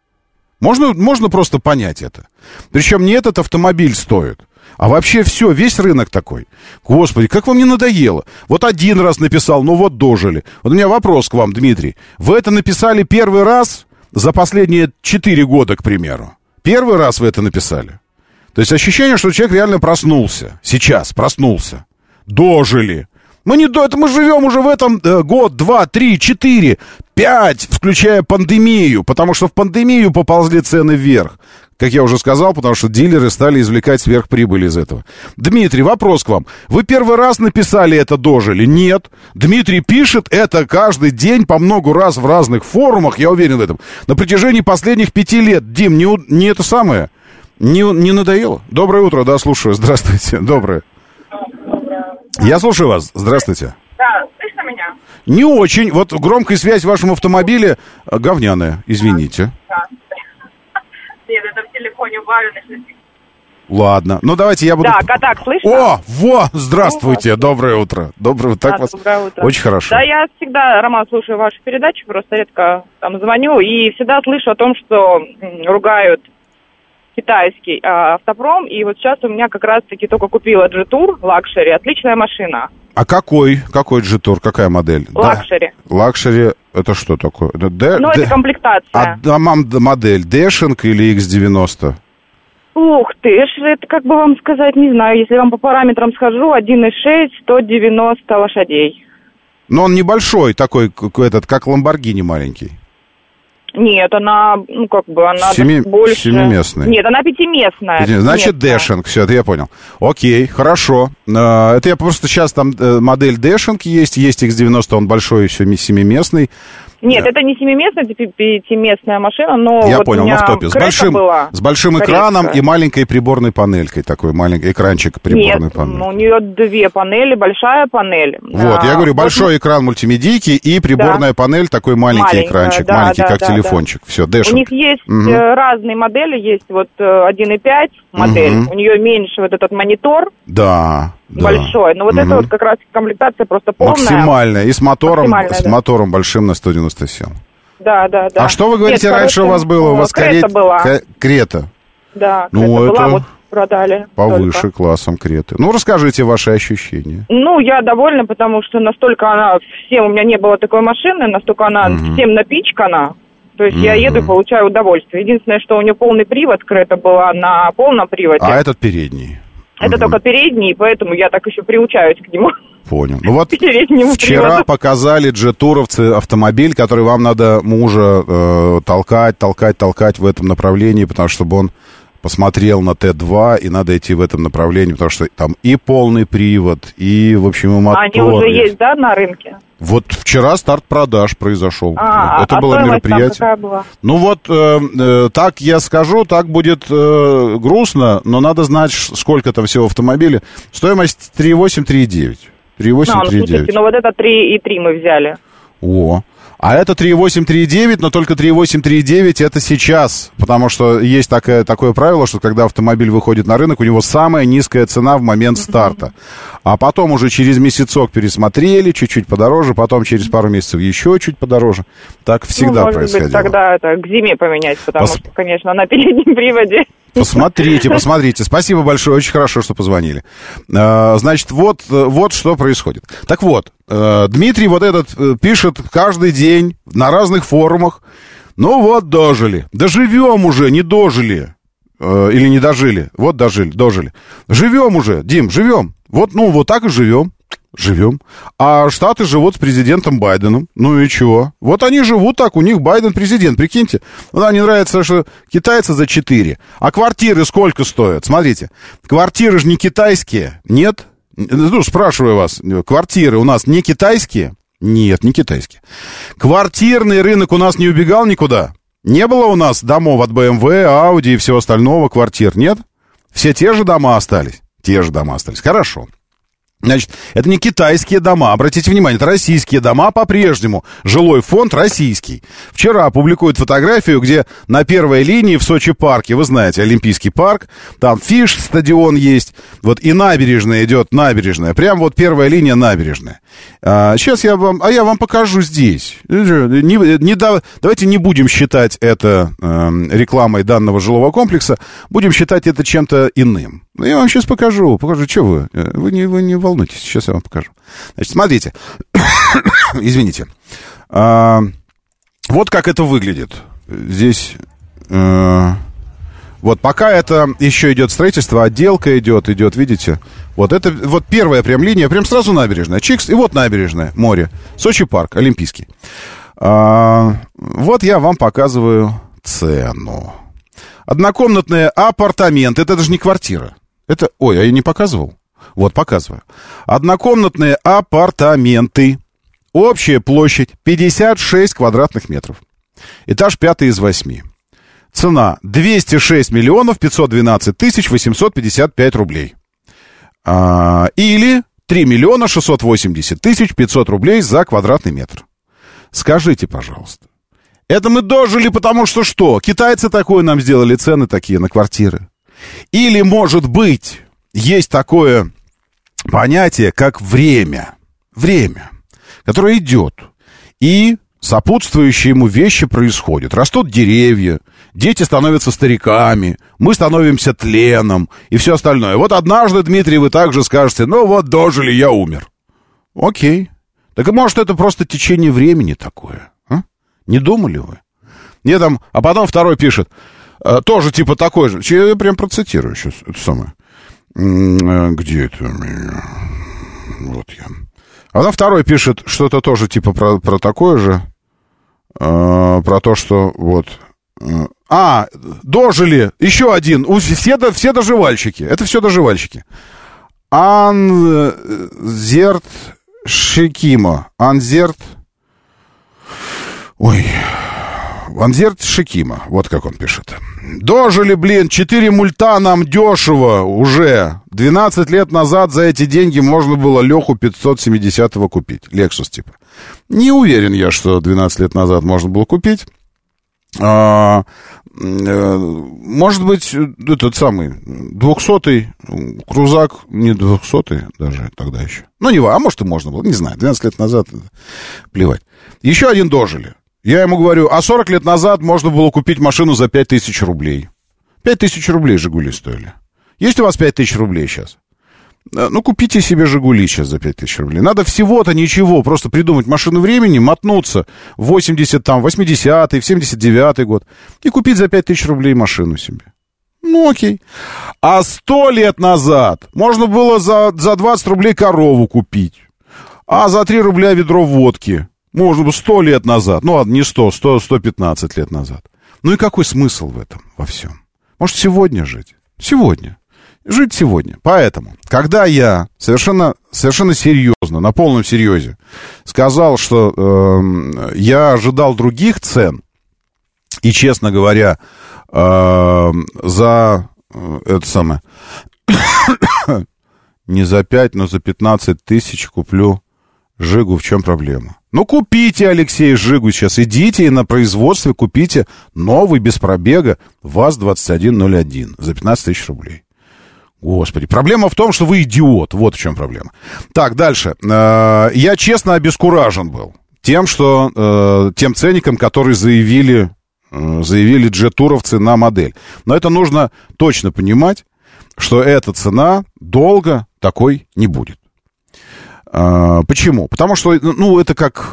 Можно просто понять это. Причем не этот автомобиль стоит, а вообще все, весь рынок такой. Господи, как вам не надоело? Вот один раз написал, ну вот дожили. Вот у меня вопрос к вам, Дмитрий. Вы это написали первый раз за последние 4 года, к примеру? Первый раз вы это написали? То есть ощущение, что человек реально проснулся. Сейчас проснулся. Дожили. Мы живем уже в этом год, 2, 3, 4, 5, включая пандемию, потому что в пандемию поползли цены вверх. Как я уже сказал, потому что дилеры стали извлекать сверхприбыль из этого. Дмитрий, вопрос к вам. Вы первый раз написали это дожили? Нет. Дмитрий пишет это каждый день по много раз в разных форумах, я уверен в этом, на протяжении последних 5 лет. Дим, не это самое? Не надоело? Доброе утро, да, слушаю. Здравствуйте. Доброе. Я слушаю вас. Здравствуйте. Да, слышно меня? Не очень. Вот громкая связь в вашем автомобиле говняная. Извините. Да. Нет, это в телефоне убавлено. Ладно. Ну, давайте я буду... Да, так, слышно? Здравствуйте, доброе утро. Доброе утро. Доброе утро. Очень хорошо. Да, я всегда, Роман, слушаю вашу передачу, просто редко там звоню, и всегда слышу о том, что ругают китайский автопром, и вот сейчас у меня как раз-таки только купила G-Tour Luxury, отличная машина. А какой G-Tour, какая модель? Luxury. Luxury, это что такое? Это комплектация. Модель Dashing или X90? Ух ты, это как бы вам сказать, не знаю, если вам по параметрам схожу, 1.6, 190 лошадей. Но он небольшой, такой, как Lamborghini маленький. Нет, она, она больше... Семиместная. Нет, она пятиместная. Значит, Dashing, все, это я понял. Окей, хорошо. Это я просто сейчас там модель Dashing есть X90, он большой, все семиместный. Нет, это не семиместная, это пятиместная машина, но я вот понял, у меня в топе. С большим экраном и маленькой приборной панелькой, такой маленький экранчик приборной панели. Нет, у нее две панели, большая панель. Вот, я говорю, большой экран мультимедийки и приборная панель, такой маленький экранчик, маленький, как телефончик. Все, Dashing. У них есть разные модели, есть вот 1.5 модель, у нее меньше вот этот монитор. Да. Большой, но вот это вот как раз комплектация просто полная. Максимальная, и с мотором большим на 197. Да. А что вы говорите, раньше у вас было? У вас Крета была. Крета? Да, Крета была, вот продали. Повыше только. Классом Креты. Ну, расскажите ваши ощущения. Ну, я довольна, потому что настолько она всем, у меня не было такой машины, настолько она всем напичкана. То есть я еду и получаю удовольствие. Единственное, что у нее полный привод, Крета была на полном приводе. А этот передний? Это только передний, поэтому я так еще приучаюсь к нему. Понял. Ну вот вчера приводу. Показали джетуровцы автомобиль, который вам надо мужа толкать в этом направлении, потому что чтобы он посмотрел на Т2, и надо идти в этом направлении, потому что там и полный привод, и, в общем, и мотор. Они уже есть, да, на рынке? Вот вчера старт продаж произошел. Это было мероприятие. Какая была? Ну вот, так я скажу, так будет грустно, но надо знать, сколько там всего в автомобиле. Стоимость 3,8, 3,9. 3,8, 3,9. Ну вот это 3,3 мы взяли. А это 3,8, 3,9, но только 3,8, 3,9 это сейчас, потому что есть такое правило, что когда автомобиль выходит на рынок, у него самая низкая цена в момент старта. А потом уже через месяцок пересмотрели, чуть-чуть подороже, потом через пару месяцев еще чуть подороже. Так всегда происходило. Может быть, тогда это к зиме поменять, потому что, конечно, на переднем приводе. Посмотрите. Спасибо большое, очень хорошо, что позвонили. Значит, вот что происходит. Так вот, Дмитрий вот этот пишет каждый день на разных форумах. Ну вот, дожили. Доживем уже, не дожили. Или не дожили. Вот дожили. Живем уже, Дим, живем. Вот так и живем. А Штаты живут с президентом Байденом. Ну и чего? Вот они живут так, у них Байден президент, прикиньте. Мне нравится, что китайцы за 4. А квартиры сколько стоят? Смотрите, квартиры же не китайские, нет? Ну, спрашиваю вас, квартиры у нас не китайские? Нет, не китайские. Квартирный рынок у нас не убегал никуда? Не было у нас домов от BMW, Audi и всего остального, квартир, нет? Все те же дома остались? Те же дома остались, хорошо. Значит, это не китайские дома, обратите внимание, это российские дома по-прежнему. Жилой фонд российский. Вчера публикуют фотографию, где на первой линии в Сочи-парке, вы знаете, Олимпийский парк, там Фиш стадион есть, вот и набережная идет, набережная, прям вот первая линия набережная. Сейчас я вам покажу здесь. Давайте не будем считать это рекламой данного жилого комплекса, будем считать это чем-то иным. Я вам сейчас покажу, что вы не волнуйтесь, сейчас я вам покажу. Значит, смотрите, извините, вот как это выглядит. Здесь, вот пока это еще идет строительство, отделка идет, видите, вот это, вот первая прям линия, прям сразу набережная, чикс, и вот набережная, море, Сочи-парк, Олимпийский. Вот я вам показываю цену. Однокомнатные апартаменты, это даже не квартира. Это, я не показывал? Вот, показываю. Однокомнатные апартаменты. Общая площадь 56 квадратных метров. Этаж 5 из 8. Цена 206 миллионов 512 тысяч 855 рублей. Или 3 миллиона 680 тысяч 500 рублей за квадратный метр. Скажите, пожалуйста. Это мы дожили, потому что что? Китайцы такое нам сделали, цены такие на квартиры. Или, может быть, есть такое понятие, как время. Время, которое идет. И сопутствующие ему вещи происходят. Растут деревья, дети становятся стариками, мы становимся тленом и все остальное. Вот однажды, Дмитрий, вы также скажете, ну вот дожили, я умер. Окей. Так и может это просто течение времени такое? А? Не думали вы? Мне там, а потом второй пишет, тоже типа такой же. Я прям процитирую сейчас это самое. Где это у меня? Вот я. А потом второй пишет что-то тоже типа про такое же. Про то, что вот... дожили. Еще один. Все доживальщики. Это все доживальщики. Анзерт Шикима. Анзерт Шикима. Вот как он пишет. Дожили, 4 мульта нам дешево уже. 12 лет назад за эти деньги можно было Леху 570-го купить. Лексус типа. Не уверен я, что 12 лет назад можно было купить. Может быть, этот самый 200-й крузак, не 200-й даже тогда еще. Ну, не важно, а может и можно было, не знаю, 12 лет назад, плевать. Еще один дожили. Я ему говорю, 40 лет назад можно было купить машину за 5000 рублей. 5000 рублей «Жигули» стоили. Есть у вас 5000 рублей сейчас? Ну, купите себе «Жигули» сейчас за 5000 рублей. Надо всего-то ничего, просто придумать машину времени, мотнуться в 80-й, в 79-й год и купить за 5000 рублей машину себе. Ну, окей. А 100 лет назад можно было за 20 рублей корову купить, а за 3 рубля ведро водки. Можно было 100 лет назад. Ну, ладно, не 115 лет назад. Ну и какой смысл в этом во всем? Может, сегодня жить? Сегодня. Жить сегодня. Поэтому, когда я совершенно серьезно, на полном серьезе сказал, что я ожидал других цен, и, честно говоря, за это самое, не за 5, но за 15 тысяч куплю «Жигу», в чем проблема? Ну, купите, Алексей, «Жигу» сейчас. Идите и на производстве купите новый, без пробега, ВАЗ-2101 за 15 тысяч рублей. Господи, проблема в том, что вы идиот. Вот в чем проблема. Так, дальше. Я честно обескуражен был тем ценником, который заявили джет-туровцы на модель. Но это нужно точно понимать, что эта цена долго такой не будет. Почему? Потому что, ну, это как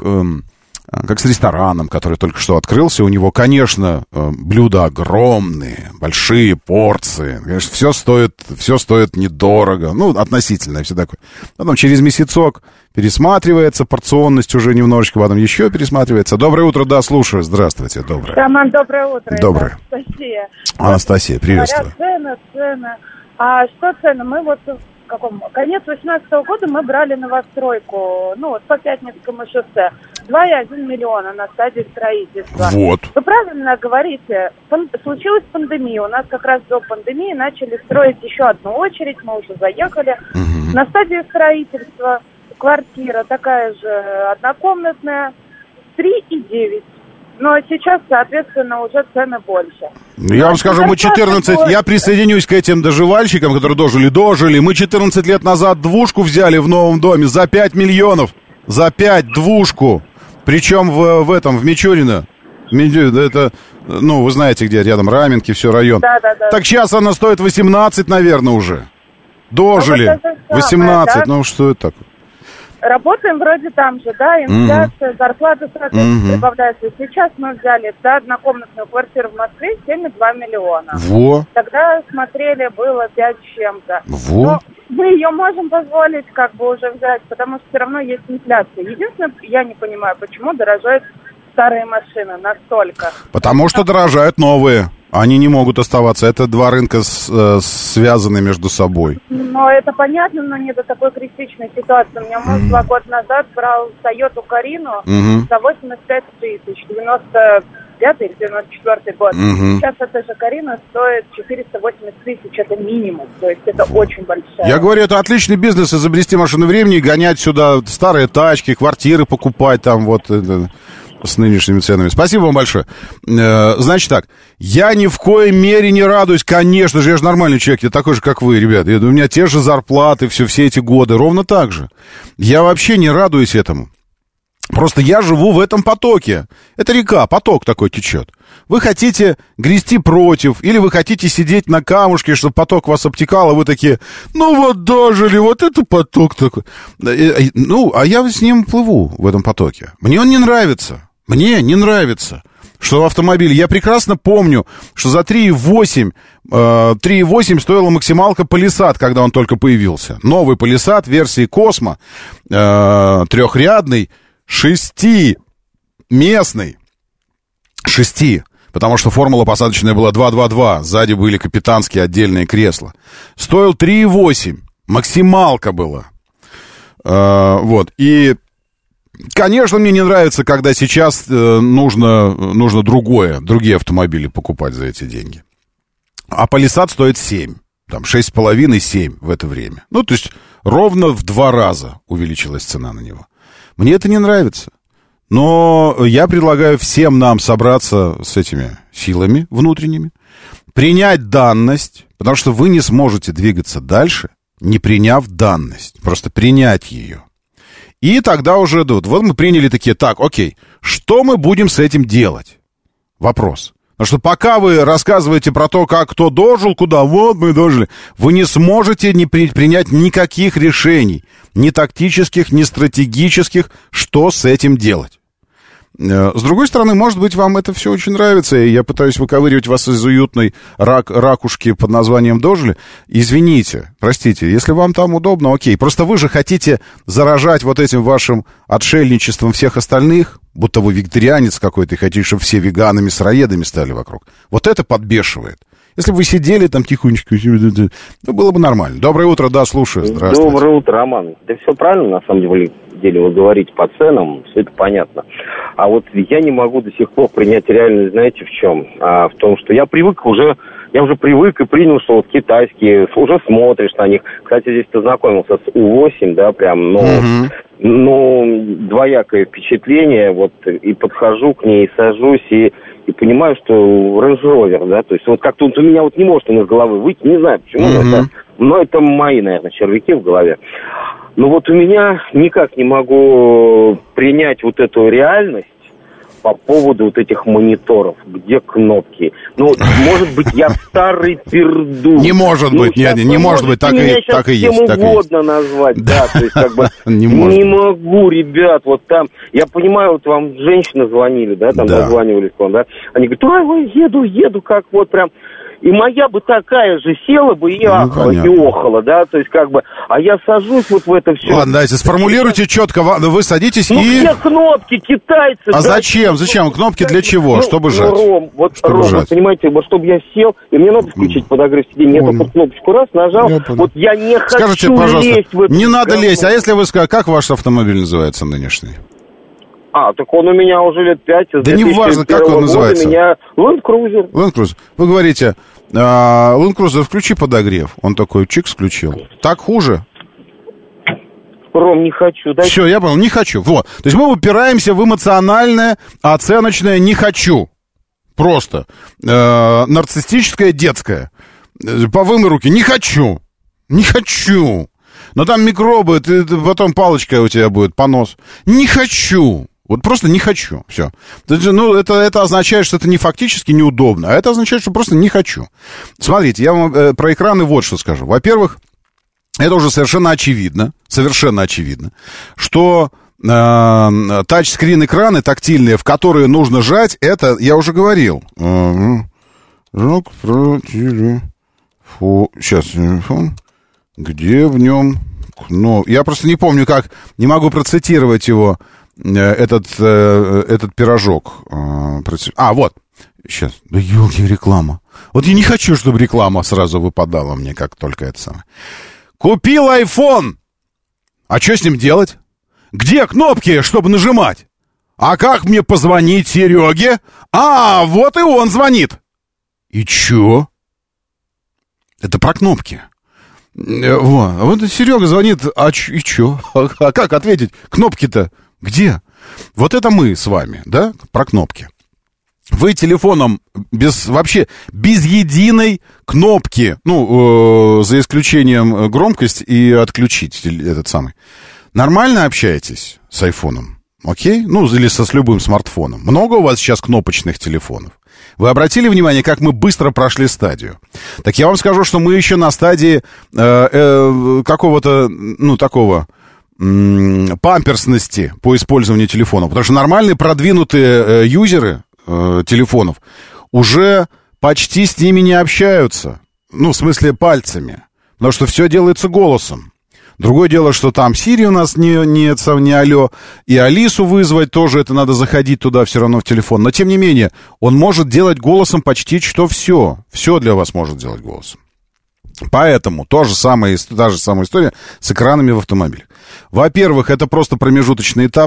с рестораном, который только что открылся. У него, конечно, блюда огромные, большие порции. Конечно, все стоит недорого. Ну, относительно, и все такое. Потом через месяцок пересматривается порционность уже немножечко, потом еще пересматривается. Доброе утро, да, слушаю. Здравствуйте, доброе. Роман, доброе утро. Доброе. Анастасия. Анастасия, приветствую. Цены. А что цены? Мы вот конец 2018 года мы брали новостройку, ну, вот по Пятницкому шоссе. 2,1 миллиона на стадии строительства. Вот. Вы правильно говорите, случилась пандемия. У нас как раз до пандемии начали строить еще одну очередь, мы уже заехали. Угу. На стадии строительства квартира такая же однокомнатная, 3,9. Но сейчас, соответственно, уже цены больше. Я вам скажу, мы 14... Я присоединюсь к этим доживальщикам, которые дожили. Мы 14 лет назад двушку взяли в новом доме за 5 миллионов. За 5 двушку. Причем в Мичурино. Это, ну, вы знаете, где рядом Раменки, все район. Да. Так сейчас она стоит 18, наверное, уже. Дожили. Вот 18. Да? Ну, что это такое? Работаем вроде там же, да, инфляция, зарплата, соответственно, прибавляется. Сейчас мы взяли, да, однокомнатную квартиру в Москве 7,2 миллиона. Во. Тогда смотрели, было 5 с чем-то. Во. Но мы ее можем позволить как бы уже взять, потому что все равно есть инфляция. Единственное, я не понимаю, почему дорожают старые машины настолько. Потому что дорожают новые. Они не могут оставаться. Это два рынка связаны между собой. Ну, это понятно, но не до такой критичной ситуации. У меня муж 2 года назад брал Toyota Карину за 85 тысяч. 95-й или 94-й год. Сейчас эта же Карина стоит 480 тысяч. Это минимум. То есть это очень большая. Я говорю, это отличный бизнес. Изобрести машину времени и гонять сюда старые тачки, квартиры покупать там вот. с нынешними ценами. Спасибо вам большое. Значит так, я ни в коей мере не радуюсь, конечно же, я же нормальный человек, я такой же, как вы, ребята. У меня те же зарплаты, все эти годы, ровно так же. Я вообще не радуюсь этому. Просто я живу в этом потоке. Это река, поток такой течет. Вы хотите грести против, или вы хотите сидеть на камушке, чтобы поток вас обтекал, а вы такие, ну вот дожили, вот это поток такой. Ну, а я с ним плыву в этом потоке. Мне он не нравится. Мне не нравится, что в автомобиле. Я прекрасно помню, что за 3,8 стоила максималка Palisade, когда он только появился. Новый Palisade версии Cosmo, трехрядный, 6-местный. 6, потому что формула посадочная была 2-2-2, сзади были капитанские отдельные кресла. Стоил 3,8, максималка была. Вот, и, конечно, мне не нравится, когда сейчас нужно другие автомобили покупать за эти деньги. А Palisade стоит 7, там 6,5-7 в это время. Ну, то есть ровно в 2 раза увеличилась цена на него. Мне это не нравится. Но я предлагаю всем нам собраться с этими силами внутренними, принять данность, потому что вы не сможете двигаться дальше, не приняв данность. Просто принять ее. И тогда уже идут. Вот мы приняли такие, так, окей, что мы будем с этим делать? Вопрос. Потому что пока вы рассказываете про то, как кто дожил, куда, вот мы дожили, вы не сможете принять никаких решений, ни тактических, ни стратегических, что с этим делать. С другой стороны, может быть, вам это все очень нравится, и я пытаюсь выковыривать вас из уютной ракушки под названием «Дожили». Извините, простите, если вам там удобно, окей. Просто вы же хотите заражать вот этим вашим отшельничеством всех остальных, будто вы вегетарианец какой-то, и хотите, чтобы все веганами, сыроедами стали вокруг. Вот это подбешивает. Если бы вы сидели там тихонечко, то было бы нормально. Доброе утро, да, слушаю. Здравствуйте. Доброе утро, Роман. Да все правильно, на самом деле, вы говорите по ценам, все это понятно. А вот я не могу до сих пор принять реальность, знаете, в чем? В том, что я уже привык и принял, что вот китайские, уже смотришь на них. Кстати, здесь познакомился с У8, да, прям, двоякое впечатление, вот, и подхожу к ней, и сажусь, и понимаю, что Range Rover, да, то есть вот как-то у меня вот не может он из головы выйти, не знаю почему, но это мои, наверное, червяки в голове. Но вот у меня никак не могу принять вот эту реальность по поводу вот этих мониторов, где кнопки. Ну, может быть, я старый пердун. Не может быть, не может быть, так и есть. Кем угодно назвать, да, то есть как бы не могу, ребят, вот там, я понимаю, вот вам женщины звонили, да, там дозванивались к вам, да, они говорят, ой, еду, как вот прям. И моя бы такая же села бы и ахала, и охала, да, то есть как бы, а я сажусь вот в это все. Ладно, давайте, сформулируйте четко, вы садитесь и... все кнопки, китайцы. А зачем? Кнопки для чего? Чтобы жать? Ром, понимаете, вот чтобы я сел, и мне надо включить подогрев сиденья, я только кнопочку раз нажал, вот я не хочу Скажите, пожалуйста, лезть в это. Не надо лезть, а если вы скажете, как ваш автомобиль называется нынешний? Так он у меня уже лет 5. Да не важно, как он называется. У меня Land Cruiser. Вы говорите, Land Cruiser, включи подогрев. Он такой, чик, включил. Так хуже? Ром, не хочу. Все, я понял, не хочу. Вот. То есть мы упираемся в эмоциональное, оценочное «не хочу». Просто. Нарциссическое, детское. Повымой руки. Не хочу. Не хочу. Но там микробы, потом палочка у тебя будет, понос. Не хочу. Вот просто не хочу. Все. Ну, это означает, что это не фактически неудобно, а это означает, что просто не хочу. Смотрите, я вам про экраны вот что скажу. Во-первых, это уже совершенно очевидно, что тачскрин экраны тактильные, в которые нужно жать, это я уже говорил. Сейчас, телефон. Где в нем... Ну, я просто не помню, не могу процитировать его, этот пирожок. Вот. Сейчас. Да ёлки, реклама. Вот я не хочу, чтобы реклама сразу выпадала мне, как только это самое. Купил iPhone! А что с ним делать? Где кнопки, чтобы нажимать? А как мне позвонить Сереге? Вот и он звонит. И чё? Это про кнопки. Вот Серега звонит, и чё? А как ответить? Кнопки-то где? Вот это мы с вами, да, про кнопки. Вы телефоном вообще без единой кнопки, за исключением громкость и отключить этот самый, нормально общаетесь с айфоном? Окей? Или с любым смартфоном. Много у вас сейчас кнопочных телефонов? Вы обратили внимание, как мы быстро прошли стадию? Так я вам скажу, что мы еще на стадии какого-то, такого памперсности по использованию телефона. Потому что нормальные продвинутые юзеры телефонов уже почти с ними не общаются. В смысле пальцами. Потому что все делается голосом. Другое дело, что там Siri у нас не алло, и Алису вызвать тоже, это надо заходить туда все равно в телефон. Но, тем не менее, он может делать голосом почти что все. Все для вас может делать голосом. Поэтому та же самая история с экранами в автомобиле. Во-первых, это просто промежуточный этап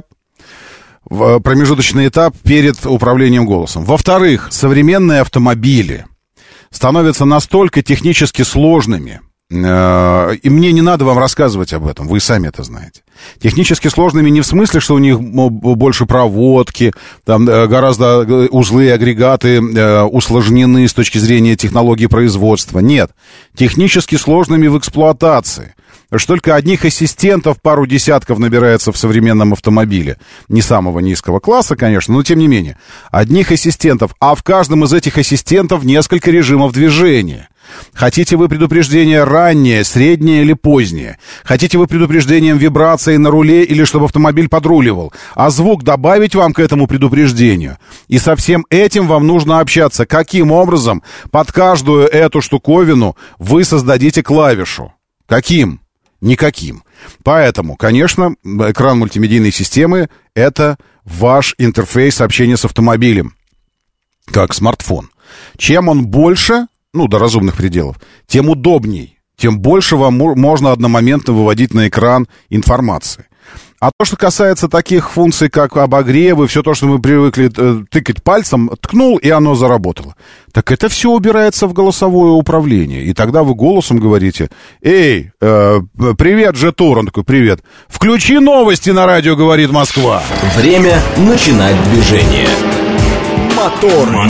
перед управлением голосом. Во-вторых, современные автомобили становятся настолько технически сложными, и мне не надо вам рассказывать об этом, вы сами это знаете. Технически сложными не в смысле, что у них больше проводки, там гораздо узлы и агрегаты усложнены с точки зрения технологии производства. Нет, технически сложными в эксплуатации. Потому что только одних ассистентов пару десятков набирается в современном автомобиле. Не самого низкого класса, конечно, но тем не менее. Одних ассистентов, а в каждом из этих ассистентов несколько режимов движения. Хотите вы предупреждение раннее, среднее или позднее? Хотите вы предупреждением вибрации на руле или чтобы автомобиль подруливал? А звук добавить вам к этому предупреждению? И со всем этим вам нужно общаться. Каким образом под каждую эту штуковину вы создадите клавишу? Каким? Никаким. Поэтому, конечно, экран мультимедийной системы — это ваш интерфейс общения с автомобилем, как смартфон. Чем он больше, до разумных пределов, тем удобней, тем больше вам можно одномоментно выводить на экран информации. А то, что касается таких функций, как обогревы, все то, что мы привыкли тыкать пальцем, ткнул, и оно заработало. Так это все убирается в голосовое управление. И тогда вы голосом говорите: «Эй, привет, Жетур». Он такой: «Привет». «Включи новости на радио, говорит Москва». Время начинать движение. Мотор.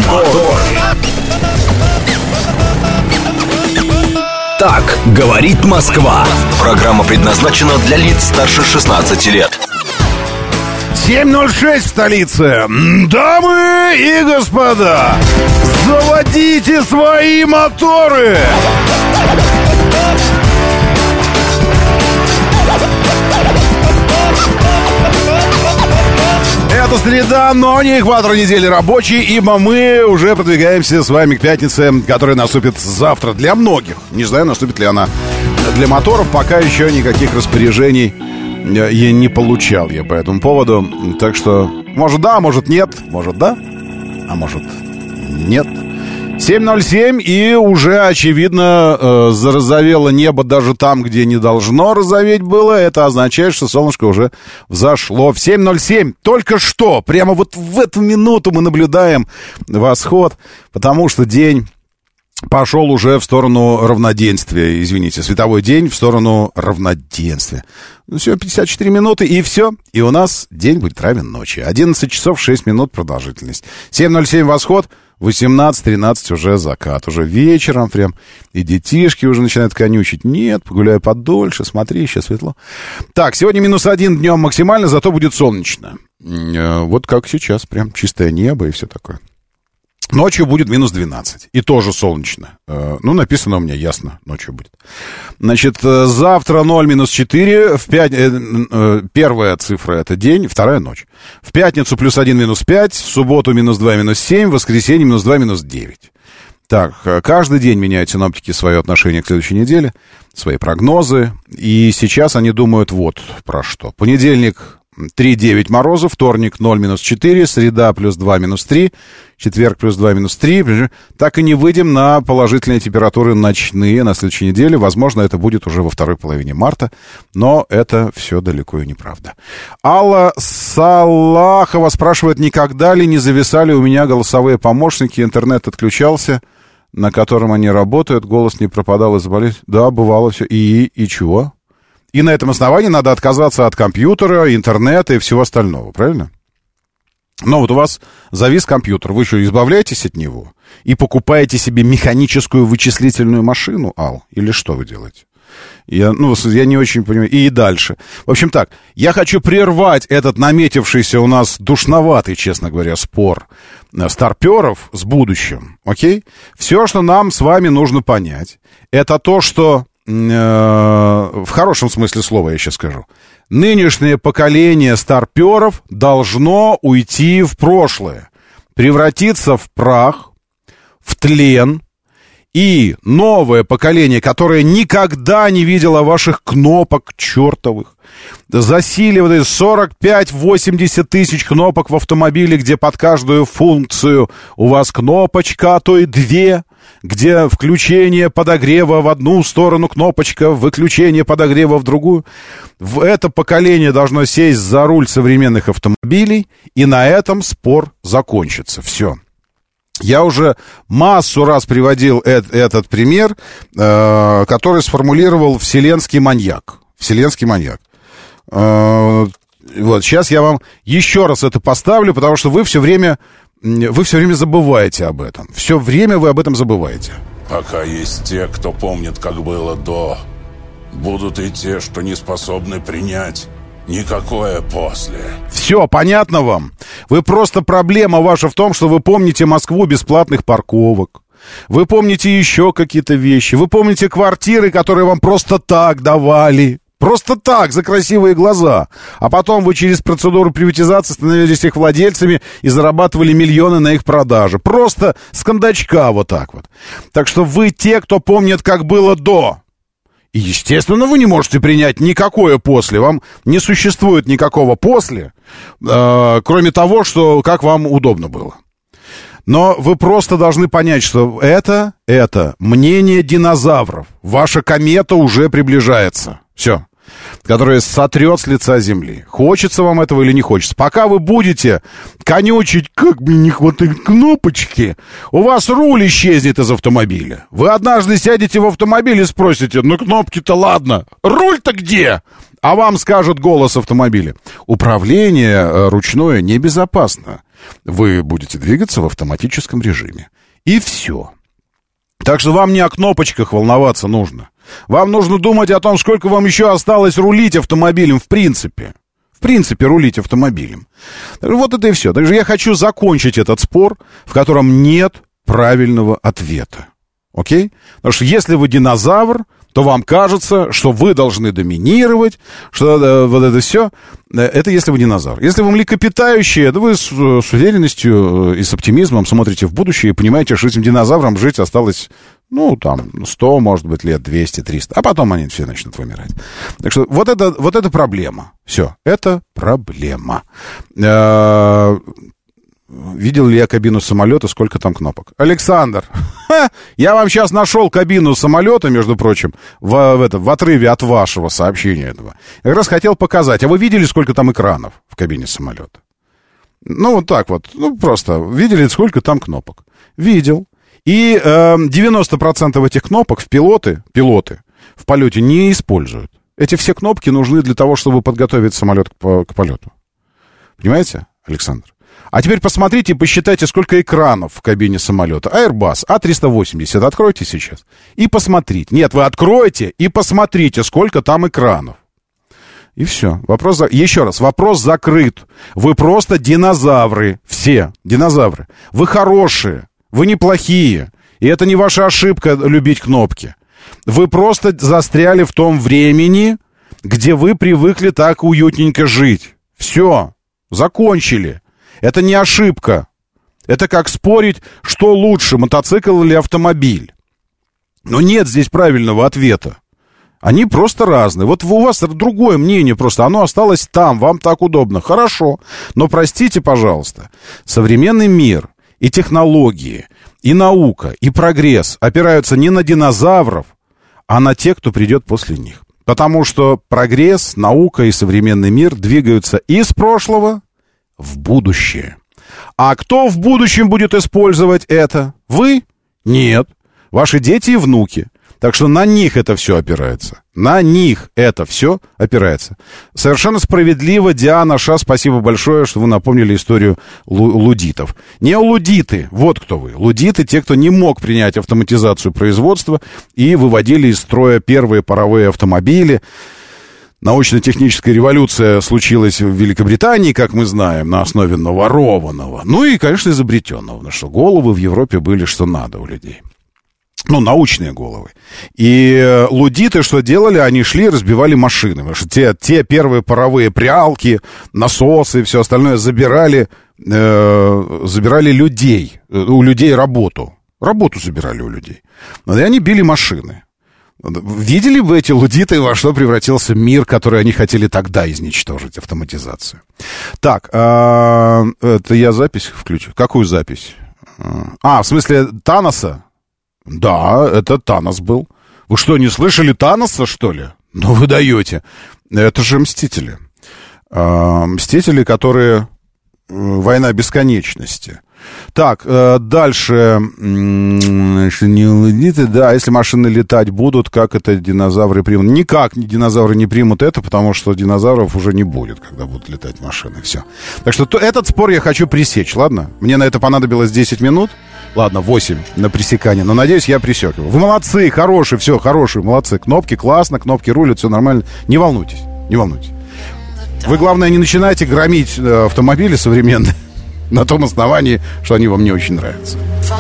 Так говорит Москва. Программа предназначена для лиц старше 16 лет. 7:06 в столице. Дамы и господа, заводите свои моторы. Это среда, но не экватор недели рабочий, ибо мы уже продвигаемся с вами к пятнице, которая наступит завтра для многих. Не знаю, наступит ли она для моторов, пока еще никаких распоряжений я не получал по этому поводу. Так что, может да, может нет, может да, а может нет. 7:07, и уже, очевидно, зарозовело небо даже там, где не должно розоветь было. Это означает, что солнышко уже взошло. В 7:07 только что, прямо вот в эту минуту мы наблюдаем восход, потому что день пошел уже в сторону равноденствия. Извините, световой день в сторону равноденствия. Все, 54 минуты, и все. И у нас день будет равен ночи. 11 часов 6 минут продолжительность. 7:07 восход. 18:13 уже закат, уже вечером прям, и детишки уже начинают конючить. Нет, погуляю подольше, смотри, еще светло. Так, сегодня -1 днем максимально, зато будет солнечно. Вот как сейчас, прям чистое небо и все такое. Ночью будет -12, и тоже солнечно. Написано у меня ясно, ночью будет. Значит, завтра 0 -4, первая цифра — это день, вторая — ночь. В пятницу +1 -5, в субботу -2 -7, в воскресенье -2 -9. Так, каждый день меняют синоптики свое отношение к следующей неделе, свои прогнозы, и сейчас они думают вот про что. Понедельник 3-9 морозов, вторник 0 -4, среда +2 -3, четверг +2 -3. Так и не выйдем на положительные температуры ночные на следующей неделе. Возможно, это будет уже во второй половине марта, но это все далеко и неправда. Алла Салахова спрашивает, никогда ли не зависали у меня голосовые помощники, интернет отключался, на котором они работают, голос не пропадал из-за болезни. Да, бывало все. И чего? И на этом основании надо отказаться от компьютера, интернета и всего остального, правильно? Но вот у вас завис компьютер, вы что, избавляетесь от него и покупаете себе механическую вычислительную машину, Ал? Или что вы делаете? Я не очень понимаю. И дальше. В общем так, я хочу прервать этот наметившийся у нас душноватый, честно говоря, спор старперов с будущим. Окей? Все, что нам с вами нужно понять, это то, что в хорошем смысле слова я сейчас скажу. Нынешнее поколение старперов должно уйти в прошлое, превратиться в прах, в тлен, и новое поколение, которое никогда не видело ваших кнопок чертовых, засиливает 45-80 тысяч кнопок в автомобиле, где под каждую функцию у вас кнопочка, а то и две, где включение подогрева в одну сторону кнопочка, выключение подогрева в другую. Это поколение должно сесть за руль современных автомобилей, и на этом спор закончится. Все. Я уже массу раз приводил этот пример, который сформулировал вселенский маньяк. Вселенский маньяк. Вот, сейчас я вам еще раз это поставлю, потому что вы все время забываете об этом. Все время вы об этом забываете. Пока есть те, кто помнит, как было до, будут и те, что не способны принять никакое после. Все, понятно вам? Проблема ваша в том, что вы помните Москву бесплатных парковок. Вы помните еще какие-то вещи. Вы помните квартиры, которые вам просто так давали. Просто так, за красивые глаза. А потом вы через процедуру приватизации становились их владельцами и зарабатывали миллионы на их продаже. Просто с кондачка вот так вот. Так что вы те, кто помнит, как было до. И, естественно, вы не можете принять никакое после. Вам не существует никакого после, кроме того, что как вам удобно было. Но вы просто должны понять, что это мнение динозавров. Ваша комета уже приближается. Все. Которая сотрет с лица земли. Хочется вам этого или не хочется. Пока вы будете конючить, как мне не хватает кнопочки, у вас руль исчезнет из автомобиля. Вы однажды сядете в автомобиль и спросите: ну кнопки-то ладно, руль-то где? А вам скажет голос автомобиля: управление ручное небезопасно. Вы будете двигаться в автоматическом режиме. И все. Так что вам не о кнопочках волноваться нужно. Вам нужно думать о том, сколько вам еще осталось рулить автомобилем в принципе. В принципе, рулить автомобилем. Вот это и все. Также я хочу закончить этот спор, в котором нет правильного ответа. Окей? Потому что если вы динозавр, то вам кажется, что вы должны доминировать, что вот это все. Это если вы динозавр. Если вы млекопитающие, то вы с уверенностью и с оптимизмом смотрите в будущее и понимаете, что этим динозаврам жить осталось, 100, может быть, лет 200, 300. А потом они все начнут вымирать. Так что вот это проблема. Все, это проблема. Видел ли я кабину самолета, сколько там кнопок? Александр, я вам сейчас нашел кабину самолета, между прочим, в отрыве от вашего сообщения этого. Я как раз хотел показать. А вы видели, сколько там экранов в кабине самолета? Вот так вот. Просто видели, сколько там кнопок? Видел. И 90% этих кнопок пилоты в полете не используют. Эти все кнопки нужны для того, чтобы подготовить самолет к полету. Понимаете, Александр? А теперь посмотрите и посчитайте, сколько экранов в кабине самолета. Airbus A380, откройте сейчас. И посмотрите. Нет, вы откройте и посмотрите, сколько там экранов. И все. Еще раз, вопрос закрыт. Вы просто динозавры. Все динозавры. Вы хорошие, вы неплохие. И это не ваша ошибка любить кнопки. Вы просто застряли в том времени, где вы привыкли так уютненько жить. Все. Закончили. Это не ошибка. Это как спорить, что лучше, мотоцикл или автомобиль. Но нет здесь правильного ответа. Они просто разные. Вот у вас другое мнение просто. Оно осталось там, вам так удобно. Хорошо. Но простите, пожалуйста, современный мир и технологии, и наука, и прогресс опираются не на динозавров, а на тех, кто придет после них. Потому что прогресс, наука и современный мир двигаются из прошлого в будущее. А кто в будущем будет использовать это? Вы? Нет. Ваши дети и внуки. Так что на них это все опирается. На них это все опирается. Совершенно справедливо, Диана Ша, спасибо большое, что вы напомнили историю лудитов. Неолудиты, вот кто вы. Лудиты, те, кто не мог принять автоматизацию производства и выводили из строя первые паровые автомобили. Научно-техническая революция случилась в Великобритании, как мы знаем, на основе наворованного. Ну и, конечно, изобретенного, потому что головы в Европе были что надо у людей. Ну, научные головы. И лудиты что делали? Они шли и разбивали машины. Потому что те первые паровые прялки, насосы и все остальное забирали людей. У людей работу. Работу забирали у людей. И они били машины. Видели бы эти лудиты, во что превратился мир, который они хотели тогда изничтожить, автоматизацию? Так, это я запись включу? Какую запись? В смысле Таноса? Да, это Танос был. Вы что, не слышали Таноса, что ли? Ну, вы даете. Это же Мстители. Мстители, которые... Война бесконечности. Так, дальше. Не лудиты, да, если машины летать будут, как это динозавры примут? Никак динозавры не примут это, потому что динозавров уже не будет, когда будут летать машины. Все. Так что этот спор я хочу пресечь, ладно? Мне на это понадобилось 10 минут. Ладно, 8 на пресекание, но, надеюсь, я пресек его. Вы молодцы, хорошие, все, хорошие, молодцы. Кнопки классно, кнопки рулят, все нормально. Не волнуйтесь, не волнуйтесь. Вы, главное, не начинайте громить автомобили современные на том основании, что они вам не очень нравятся.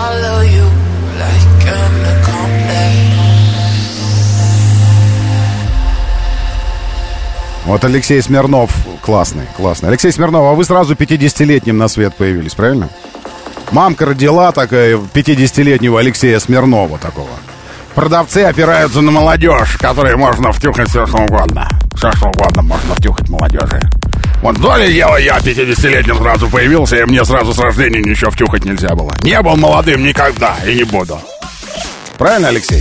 Вот Алексей Смирнов классный. Алексей Смирнов, а вы сразу 50-летним на свет появились, правильно? Мамка родила такая 50-летнего Алексея Смирнова такого. Продавцы опираются на молодежь, которой можно втюхать все, что угодно. Все, что угодно можно втюхать молодежи. Вот то ли дело, я 50-летним сразу появился, и мне сразу с рождения ничего втюхать нельзя было. Не был молодым никогда и не буду. Правильно, Алексей?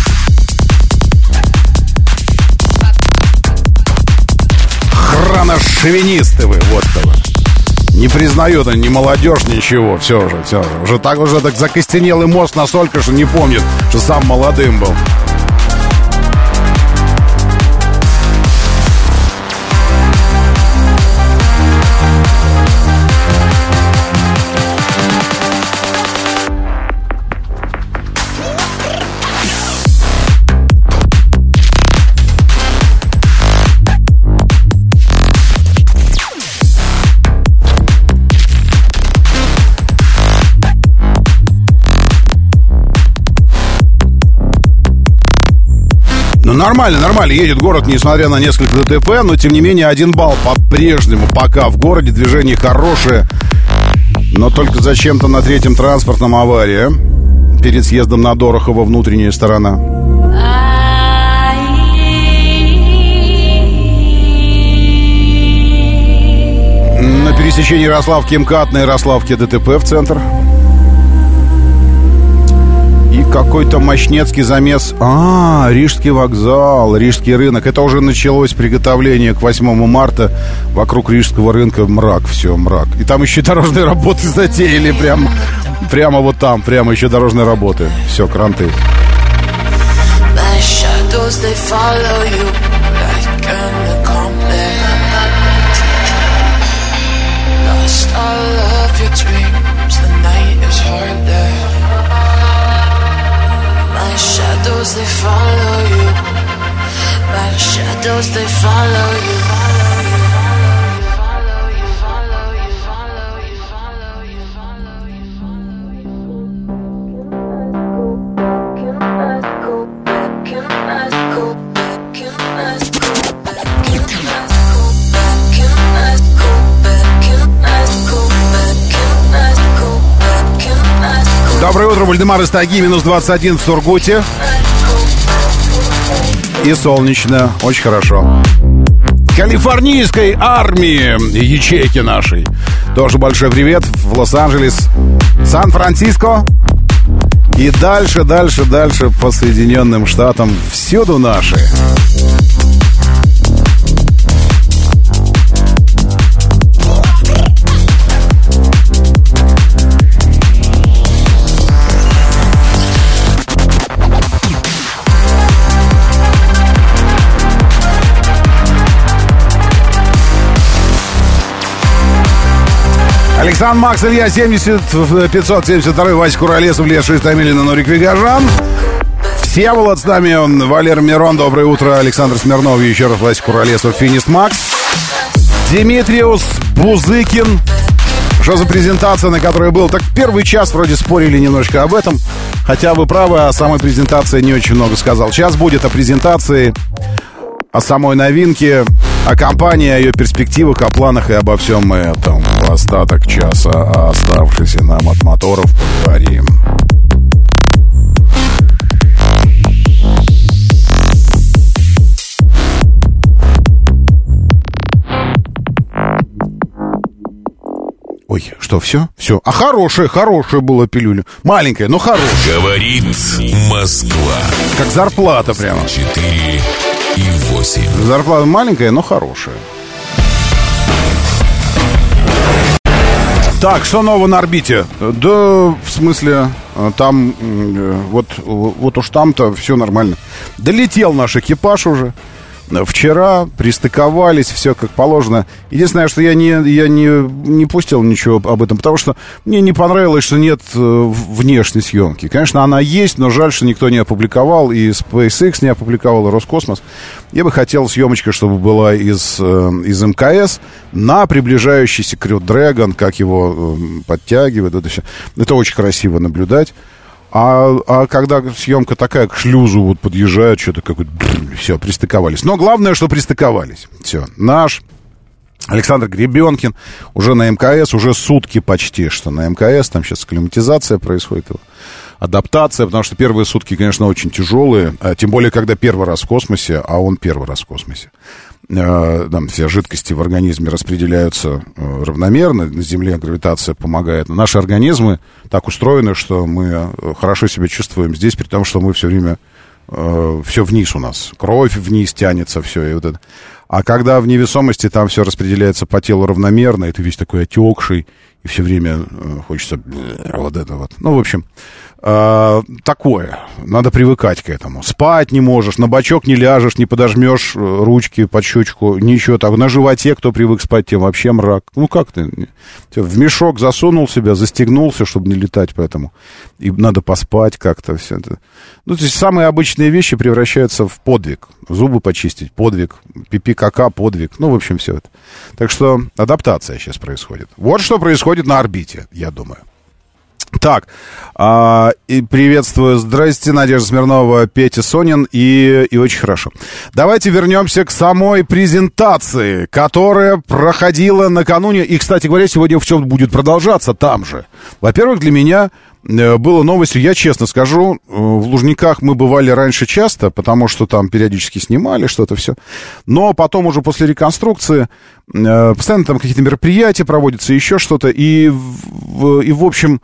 Хроношовинисты вы, вот кто вы. Не признают они ни молодежь, ничего. Все уже. Уже так закостенелый мозг настолько, что не помнит, что сам молодым был. Нормально, едет город, несмотря на несколько ДТП, но, тем не менее, 1 балл по-прежнему пока в городе, движение хорошее, но только зачем-то на 3-м транспортном авария, перед съездом на Дорохово, внутренняя сторона. На пересечении Ярославки МКАД на Ярославке ДТП в центр. И какой-то мощнецкий замес. Рижский вокзал, Рижский рынок. Это уже началось приготовление к 8 марта. Вокруг Рижского рынка мрак, все, мрак. И там еще дорожные работы затеяли. Прямо вот там, прямо еще дорожные работы. Все, кранты. Shadows, they follow you. My shadows, they follow you. Доброе утро, Вальдемар из Тайги, минус 21 в Сургуте. И солнечно, очень хорошо. Калифорнийской армии, ячейки нашей. Тоже большой привет в Лос-Анджелес, Сан-Франциско. И дальше по Соединенным Штатам. Всюду наши. Александр Макс, Илья 70, 572, Вася Куролесов, Леша Истамилина, Нурик Вигажан. Всеволод с нами, он, Валер Мирон, доброе утро, Александр Смирнов, еще раз Вася Куролесов, Финист Макс. Димитриус Бузыкин. Что за презентация, на которой был? Так первый час вроде спорили немножко об этом. Хотя вы правы, о самой презентации не очень много сказал. Сейчас будет о презентации, о самой новинке, о компании, о ее перспективах, о планах и обо всем этом. В остаток часа, оставшийся нам от моторов, поговорим. Ой, что, все? Все. А хорошая была пилюля. Маленькая, но хорошая. Говорит Москва. Как зарплата прямо. 4,8. Зарплата маленькая, но хорошая. Так, что нового на орбите? Да, в смысле, там, вот уж там-то все нормально. Долетел наш экипаж уже. Вчера пристыковались, все как положено. Единственное, что я не пустил ничего об этом, потому что мне не понравилось, что нет внешней съемки. Конечно, она есть, но жаль, что никто не опубликовал, и SpaceX не опубликовал, и Роскосмос. Я бы хотел съемочка, чтобы была из МКС на приближающийся Crew Dragon, как его подтягивают, это все. Это очень красиво наблюдать. А когда съемка такая, к шлюзу вот подъезжает, что-то какое-то... Все, пристыковались. Но главное, что пристыковались. Все, наш Александр Гребенкин уже на МКС, уже сутки почти, что на МКС. Там сейчас акклиматизация происходит, адаптация, потому что первые сутки, конечно, очень тяжелые. Тем более, когда первый раз в космосе, а он первый раз в космосе. Там все жидкости в организме распределяются равномерно, на Земле гравитация помогает. Но наши организмы так устроены, что мы хорошо себя чувствуем здесь, при том, что мы все время, все вниз у нас, кровь вниз тянется, все, и вот это. А когда в невесомости там все распределяется по телу равномерно, и ты весь такой отекший, и все время хочется вот это вот. Ну, в общем, такое. Надо привыкать к этому. Спать не можешь, на бочок не ляжешь, не подожмешь ручки под щечку, ничего так. На животе, кто привык спать, тем вообще мрак. Ну, как ты? В мешок засунул себя, застегнулся, чтобы не летать, поэтому. И надо поспать как-то, все это. Ну, то есть самые обычные вещи превращаются в подвиг. Зубы почистить — подвиг. Пипи-кака — подвиг. Ну, в общем, все это. Так что адаптация сейчас происходит. Вот что происходит на орбите, я думаю. Так, и приветствую, здрасте, Надежда Смирнова, Петя Сонин, и очень хорошо. Давайте вернемся к самой презентации, которая проходила накануне, и, кстати говоря, сегодня все будет продолжаться там же. Во-первых, для меня было новостью, я честно скажу, в Лужниках мы бывали раньше часто, потому что там периодически снимали что-то все, но потом уже после реконструкции постоянно там какие-то мероприятия проводятся, еще что-то, и в общем...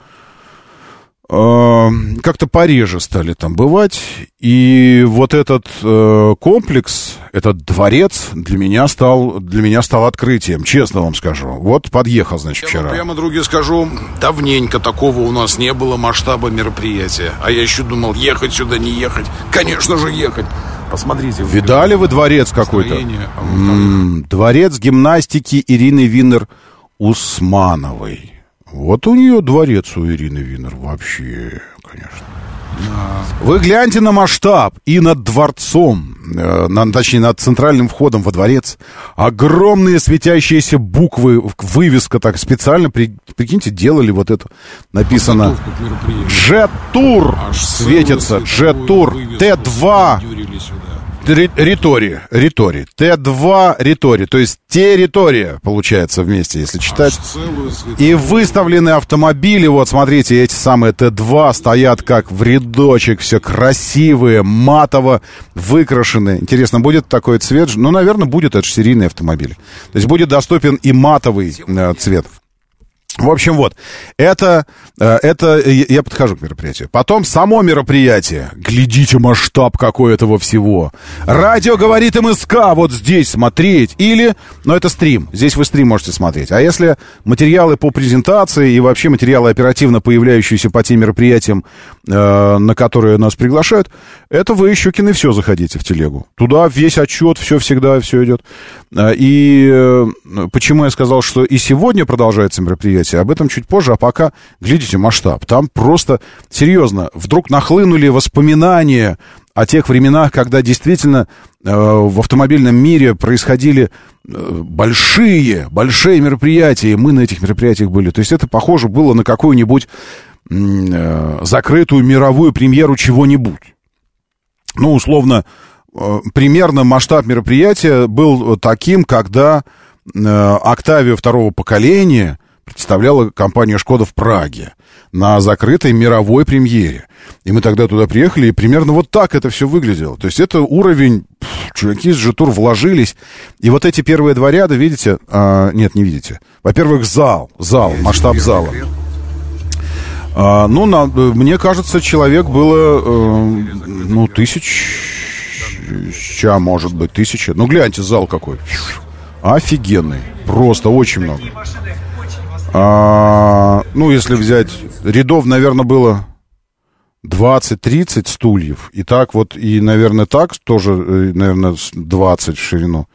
как-то пореже стали там бывать. И вот этот комплекс, этот дворец для меня стал открытием, честно вам скажу. Вот подъехал, значит, вчера. Я прямо, други, скажу, давненько такого у нас не было масштаба мероприятия. А я еще думал, ехать сюда, не ехать. Конечно же, ехать. Посмотрите. Видали вы дворец какой-то? Дворец гимнастики Ирины Винер-Усмановой. Вот у нее дворец у Ирины Винер вообще, конечно. Вы гляньте на масштаб и над дворцом, точнее, над центральным входом во дворец. Огромные светящиеся буквы, вывеска так специально, прикиньте, делали вот это. Написано «Джет-тур» светится, «Джет-тур», «Т2». Ритория. Т2 Ритория. То есть территория, получается, вместе, если читать. И выставлены автомобили. Вот, смотрите, эти самые Т2 стоят как в рядочек. Все красивые, матово выкрашенные. Интересно, будет такой цвет? Ну, наверное, будет. Это же серийный автомобиль. То есть будет доступен и матовый цвет. В общем, вот, это я подхожу к мероприятию. Потом само мероприятие. Глядите, масштаб какой этого всего. Радио говорит МСК, вот здесь смотреть. Или, это стрим, здесь вы стрим можете смотреть. А если материалы по презентации и вообще материалы оперативно появляющиеся по тем мероприятиям, на которые нас приглашают, это вы, Щукины, все заходите в телегу. Туда весь отчет, все всегда, все идет. И почему я сказал, что и сегодня продолжается мероприятие? мероприятия. Об этом чуть позже, а пока глядите масштаб. Там просто, серьезно, вдруг нахлынули воспоминания о тех временах, когда действительно в автомобильном мире происходили большие мероприятия, и мы на этих мероприятиях были. То есть это похоже было на какую-нибудь закрытую мировую премьеру чего-нибудь. Ну, условно, примерно масштаб мероприятия был таким, когда Октавию второго поколения представляла компания «Шкода» в Праге на закрытой мировой премьере. И мы тогда туда приехали, и примерно вот так это все выглядело. То есть это уровень, чуваки из Джетур вложились. И вот эти первые два ряда, видите? Нет, не видите. Во-первых, зал, масштаб зала. Мне кажется, человек было, 1000, может быть, 1000. Ну, гляньте, зал какой. Офигенный. Просто очень много. Если взять рядов, наверное, было 20-30 стульев. И так вот, и, наверное, так тоже, наверное, 20 в ширину.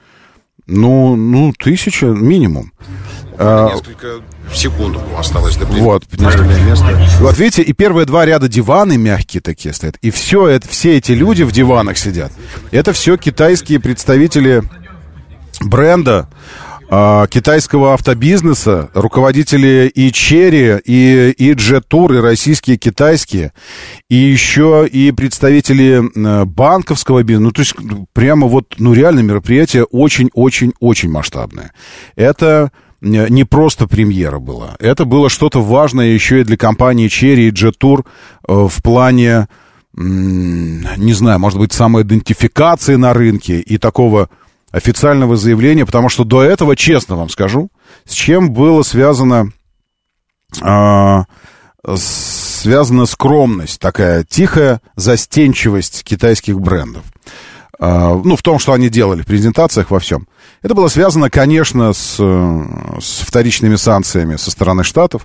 1000 минимум. Несколько секунд осталось до места. Вот видите, и первые два ряда диваны мягкие такие стоят. И все эти люди в диванах сидят. Это все китайские представители бренда, китайского автобизнеса, руководители и Chery, и Jetour, и российские, китайские, и еще и представители банковского бизнеса. То есть прямо реально мероприятие очень-очень-очень масштабное. Это не просто премьера была. Это было что-то важное еще и для компании Chery и Jetour в плане, не знаю, может быть, самоидентификации на рынке и такого официального заявления, потому что до этого, честно вам скажу, с чем было связана скромность, такая тихая застенчивость китайских брендов. В том, что они делали в презентациях, во всем. Это было связано, конечно, с вторичными санкциями со стороны Штатов.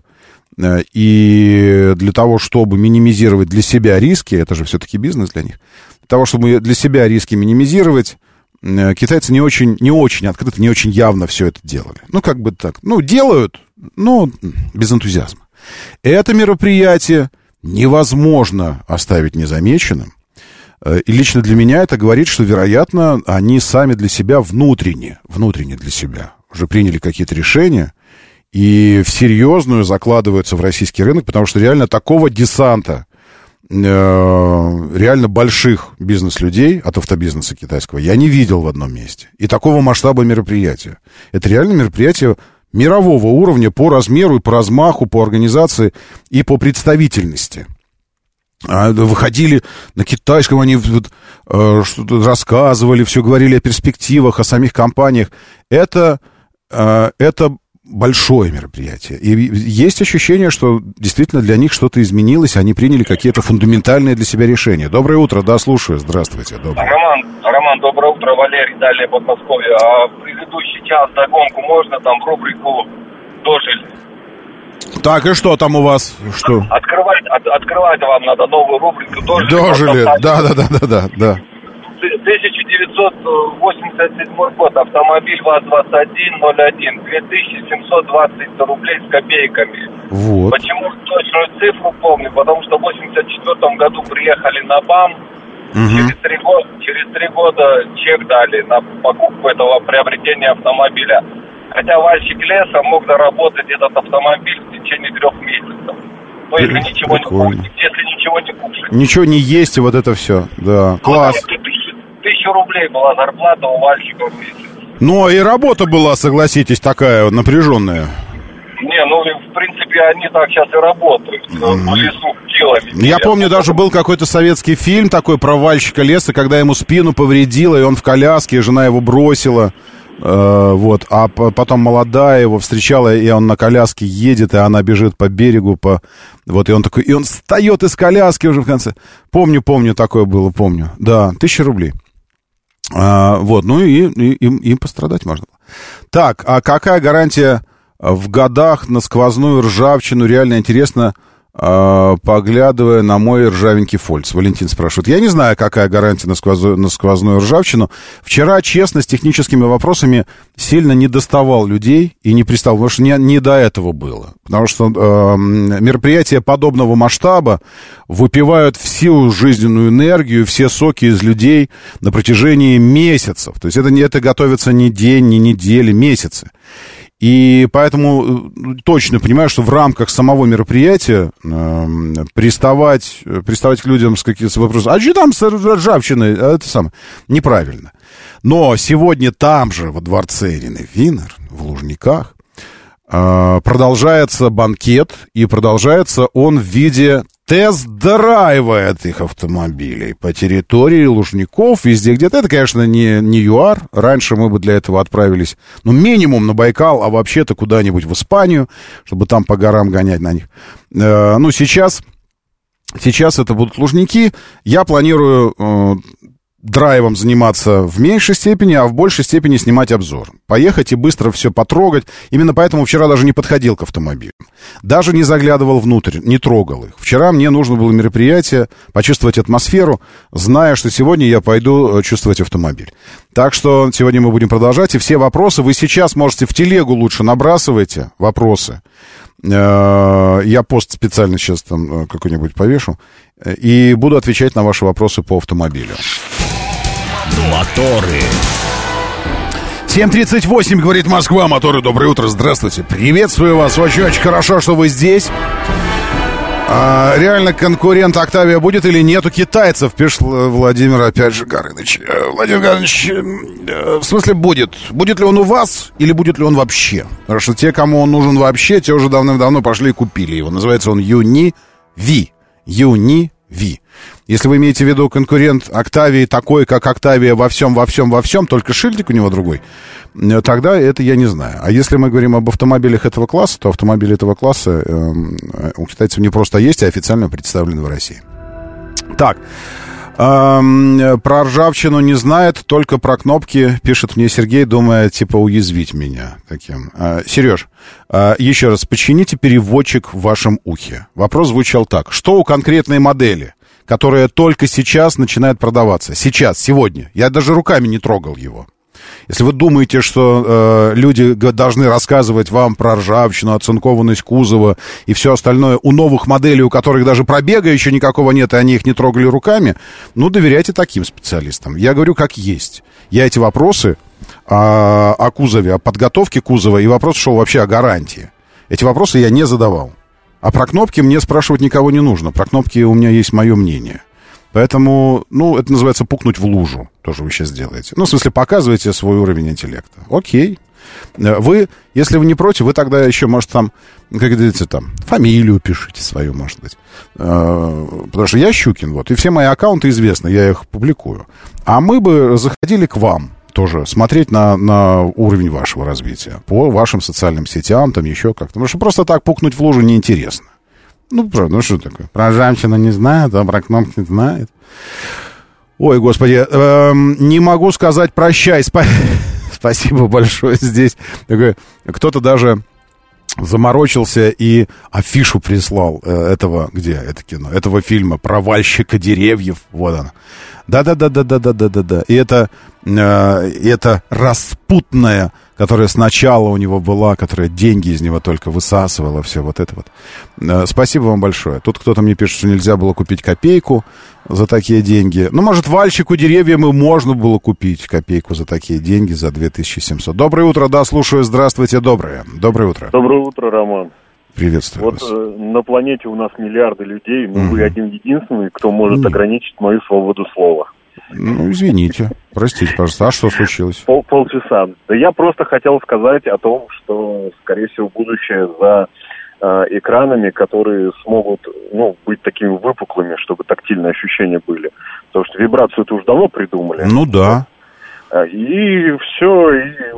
И для того, чтобы минимизировать для себя риски, это же все-таки бизнес для них, для того, чтобы для себя риски минимизировать, китайцы не очень открыто, не очень явно все это делали. Делают, но без энтузиазма. Это мероприятие невозможно оставить незамеченным. И лично для меня это говорит, что, вероятно, они сами для себя внутренне для себя уже приняли какие-то решения и в серьезную закладываются в российский рынок, потому что реально такого десанта реально больших бизнес-людей от автобизнеса китайского я не видел в одном месте. И такого масштаба мероприятия. Это реально мероприятие мирового уровня по размеру и по размаху, по организации и по представительности. Выходили на китайском, они что-то рассказывали, все говорили о перспективах, о самих компаниях. Это большое мероприятие. И есть ощущение, что действительно для них что-то изменилось, они приняли какие-то фундаментальные для себя решения. Доброе утро, да, слушаю. Здравствуйте. Роман, доброе утро, Валерий, далее Подмосковье. А в предыдущий час догонку можно там в рубрику «Дожили»? Так, и что там у вас? Что? Открывать вам надо новую рубрику «Дожили». Да. 1987 год, автомобиль ВАЗ-2101, 2720 рублей с копейками. Вот. Почему точную цифру помню? Потому что в 84 году приехали на БАМ, через 3 года чек дали на покупку этого приобретения автомобиля. Хотя вальщик леса мог доработать этот автомобиль в течение 3 месяцев. Ну, если ничего не кушать. Ничего не есть, и вот это все. Да, класс. 1000 рублей была зарплата у вальщика в месяц. Ну, и работа была, согласитесь, такая напряженная. В принципе, они так сейчас и работают. В лесу килами. Я помню, даже был какой-то советский фильм такой про вальщика леса, когда ему спину повредило, и он в коляске, и жена его бросила. А потом молодая его встречала, и он на коляске едет, и она бежит по берегу, и он такой, и он встает из коляски уже в конце. Помню, такое было, помню. Да, 1000 рублей. Им пострадать можно было. Так, а какая гарантия в годах на сквозную ржавчину? Реально интересно, поглядывая на мой ржавенький Фольц. Валентин спрашивает. Я не знаю, какая гарантия на сквозную ржавчину. Вчера, честно, с техническими вопросами сильно не доставал людей и не пристал, потому что не до этого было. Потому что мероприятия подобного масштаба выпивают всю жизненную энергию, все соки из людей на протяжении месяцев. То есть это готовится не день, не недели, месяцы. И поэтому точно понимаю, что в рамках самого мероприятия приставать к людям с какими-то вопросами, а что там с ржавчиной, это самое, неправильно. Но сегодня там же, во дворце Ирины Винер, в Лужниках, продолжается банкет, и продолжается он в виде тест-драйва этих автомобилей по территории Лужников, везде где-то. Это, конечно, не ЮАР. Раньше мы бы для этого отправились, ну, минимум на Байкал, а вообще-то куда-нибудь в Испанию, чтобы там по горам гонять на них. Ну, сейчас это будут Лужники. Я планирую драйвом заниматься в меньшей степени, а в большей степени снимать обзор. Поехать и быстро все потрогать. Именно поэтому вчера даже не подходил к автомобилям. Даже не заглядывал внутрь, не трогал их. Вчера мне нужно было мероприятие, почувствовать атмосферу, зная, что сегодня я пойду чувствовать автомобиль. Так что сегодня мы будем продолжать. И все вопросы вы сейчас можете в телегу лучше набрасывайте вопросы. Я пост специально сейчас там какой-нибудь повешу. И буду отвечать на ваши вопросы по автомобилю. Моторы. 7:38, говорит Москва. Моторы, доброе утро, здравствуйте. Приветствую вас, очень-очень хорошо, что вы здесь. Реально конкурент Октавия будет или нет у китайцев, пишет Владимир, опять же, Горыныч. Владимир Горыныч, в смысле будет? Будет ли он у вас или будет ли он вообще? Потому что те, кому он нужен вообще, те уже давным-давно пошли и купили его. Называется он Юни-Ви. Юни-Ви. Если вы имеете в виду конкурент Октавии такой, как Октавия во всем, только шильдик у него другой, тогда это я не знаю. А если мы говорим об автомобилях этого класса, то автомобили этого класса у китайцев не просто есть, а официально представлены в России. Так, про ржавчину не знает, только про кнопки, пишет мне Сергей, думая, типа, уязвить меня таким. Сереж, еще раз, почините переводчик в вашем ухе. Вопрос звучал так. Что у конкретной модели, которая только сейчас начинает продаваться? Сейчас, сегодня. Я даже руками не трогал его. Если вы думаете, что люди должны рассказывать вам про ржавчину, оцинкованность кузова и все остальное у новых моделей, у которых даже пробега еще никакого нет, и они их не трогали руками, ну, доверяйте таким специалистам. Я говорю, как есть. Я эти вопросы о кузове, о подготовке кузова, и вопрос шел вообще о гарантии. Эти вопросы я не задавал. А про кнопки мне спрашивать никого не нужно. Про кнопки у меня есть мое мнение. Поэтому, ну, это называется пукнуть в лужу. Тоже вы сейчас делаете. Ну, в смысле, показываете свой уровень интеллекта. Окей. Вы, если вы не против, вы тогда еще, может, там, как говорится, там, фамилию пишите свою, может быть. Потому что я Щукин, вот. И все мои аккаунты известны, я их публикую. А мы бы заходили к вам тоже, смотреть на уровень вашего развития. По вашим социальным сетям, там еще как-то. Потому что просто так пукнуть в лужу неинтересно. Ну, правда, ну что такое? Про ржавчину не знает, а про кнопки знает. Ой, господи, не могу сказать прощай. Спасибо большое здесь. Кто-то даже заморочился и афишу прислал этого, где это кино, этого фильма «Провальщика деревьев». Вот она. Да. И это распутная, которая сначала у него была, которая деньги из него только высасывала, все вот это вот. Спасибо вам большое. Тут кто-то мне пишет, что нельзя было купить копейку за такие деньги. Ну, может, вальщику деревьев и можно было купить копейку за такие деньги, за 2700. Доброе утро, да, слушаю. Здравствуйте, доброе утро. Доброе утро, Роман. Приветствую вас. На планете у нас миллиарды людей, но вы один-единственный, кто может ограничить мою свободу слова. Ну, извините. Простите, пожалуйста. А что случилось? Полчаса. Да я просто хотел сказать о том, что, скорее всего, будущее за экранами, которые смогут, быть такими выпуклыми, чтобы тактильные ощущения были. Потому что вибрацию-то уж давно придумали. Ну да. И все,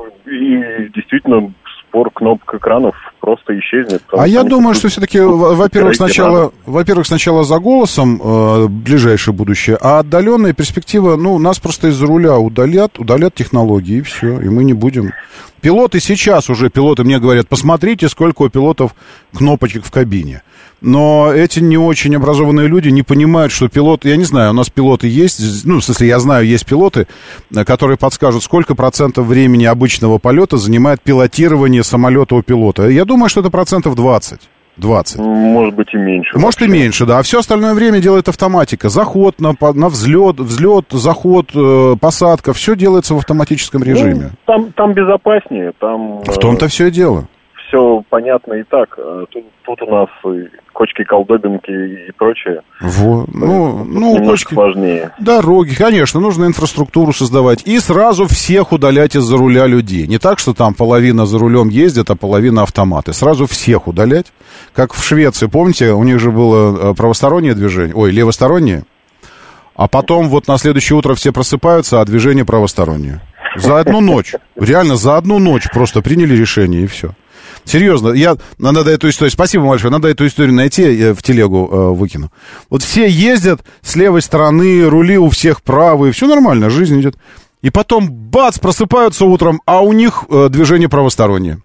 и действительно спор кнопок экранов просто исчезнет. Я думаю, что все-таки, во-первых, сначала за голосом ближайшее будущее, а отдаленная перспектива, нас просто из-за руля удалят технологии, и все, и мы не будем. Пилоты мне говорят, посмотрите, сколько у пилотов кнопочек в кабине. но эти не очень образованные люди не понимают, что пилот, я не знаю, у нас пилоты есть, ну, в смысле, я знаю, есть пилоты, которые подскажут, сколько процентов времени обычного полета занимает пилотирование самолета у пилота. Я думаю, что это процентов 20. Может быть, и меньше. Может, и меньше, да. А все остальное время делает автоматика. Заход на взлет, заход, посадка. Все делается в автоматическом режиме. Ну, там безопаснее. Там, в том-то все и дело. Все понятно и так. Тут у нас кочки, колдобинки и прочее. Вот. Ну, кочки сложнее. Дороги, конечно, нужно инфраструктуру создавать. И сразу всех удалять из-за руля людей. Не так, что там половина за рулем ездит, а половина автоматы. Сразу всех удалять. Как в Швеции, помните, у них же было правостороннее движение, левостороннее. А потом вот на следующее утро все просыпаются, а движение правостороннее. За одну ночь. Реально, за одну ночь просто приняли решение, и все. Серьезно, надо эту историю, спасибо большое, надо эту историю найти, я в телегу выкину. Вот все ездят с левой стороны, рули у всех правые, все нормально, жизнь идет. И потом, бац, просыпаются утром, а у них движение правостороннее.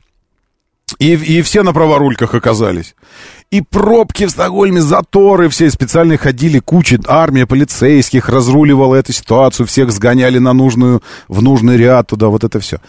И все на праворульках оказались. И пробки в Стокгольме, заторы, все специально ходили, куча, армия полицейских разруливала эту ситуацию, всех сгоняли в нужный ряд туда, вот это все.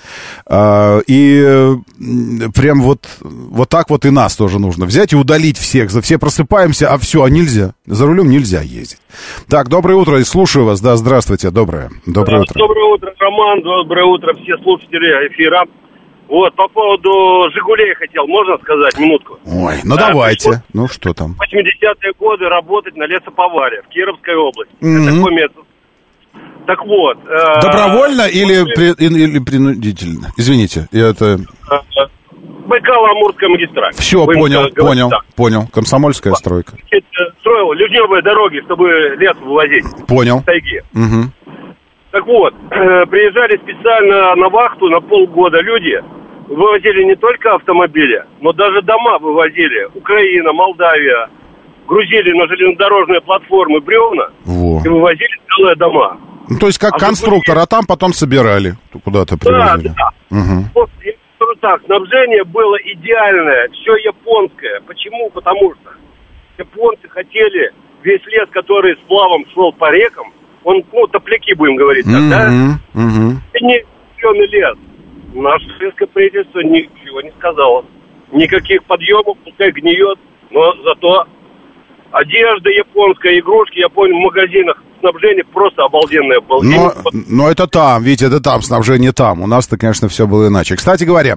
И прям вот так вот и нас тоже нужно взять и удалить всех. Все просыпаемся, а все, нельзя. За рулем нельзя ездить. Так, доброе утро, слушаю вас, да, здравствуйте, доброе утро. Доброе утро, Роман, доброе утро, все слушатели эфира. Вот, по поводу «Жигулей» хотел, можно сказать, минутку? Ой, давайте. Ну, что там? В 80-е годы работать на лесоповале в Кировской области. Это такой метод. Так вот. Добровольно или принудительно? Извините, это... Байкало-Амурская магистраль. Все, понял. Комсомольская стройка. Строил ливневые дороги, чтобы лес вывозить. Понял. В тайге. Угу. Так вот, приезжали специально на вахту на полгода люди, вывозили не только автомобили, но даже дома вывозили. Украина, Молдавия, грузили на железнодорожные платформы бревна и вывозили целые дома. Ну, то есть как конструктор, а там потом собирали, куда-то привозили. Да. Угу. Вот, так, снабжение было идеальное, все японское. Почему? Потому что японцы хотели весь лес, который сплавом шел по рекам, топляки, будем говорить, так, да? Это не зеленый лес. Наше советское правительство ничего не сказало. Никаких подъемов, пускай гниет, но зато одежда японская, игрушки, я понял, в магазинах снабжение просто обалденное было. Но это там, видите, это там, снабжение там. У нас-то, конечно, все было иначе. Кстати говоря,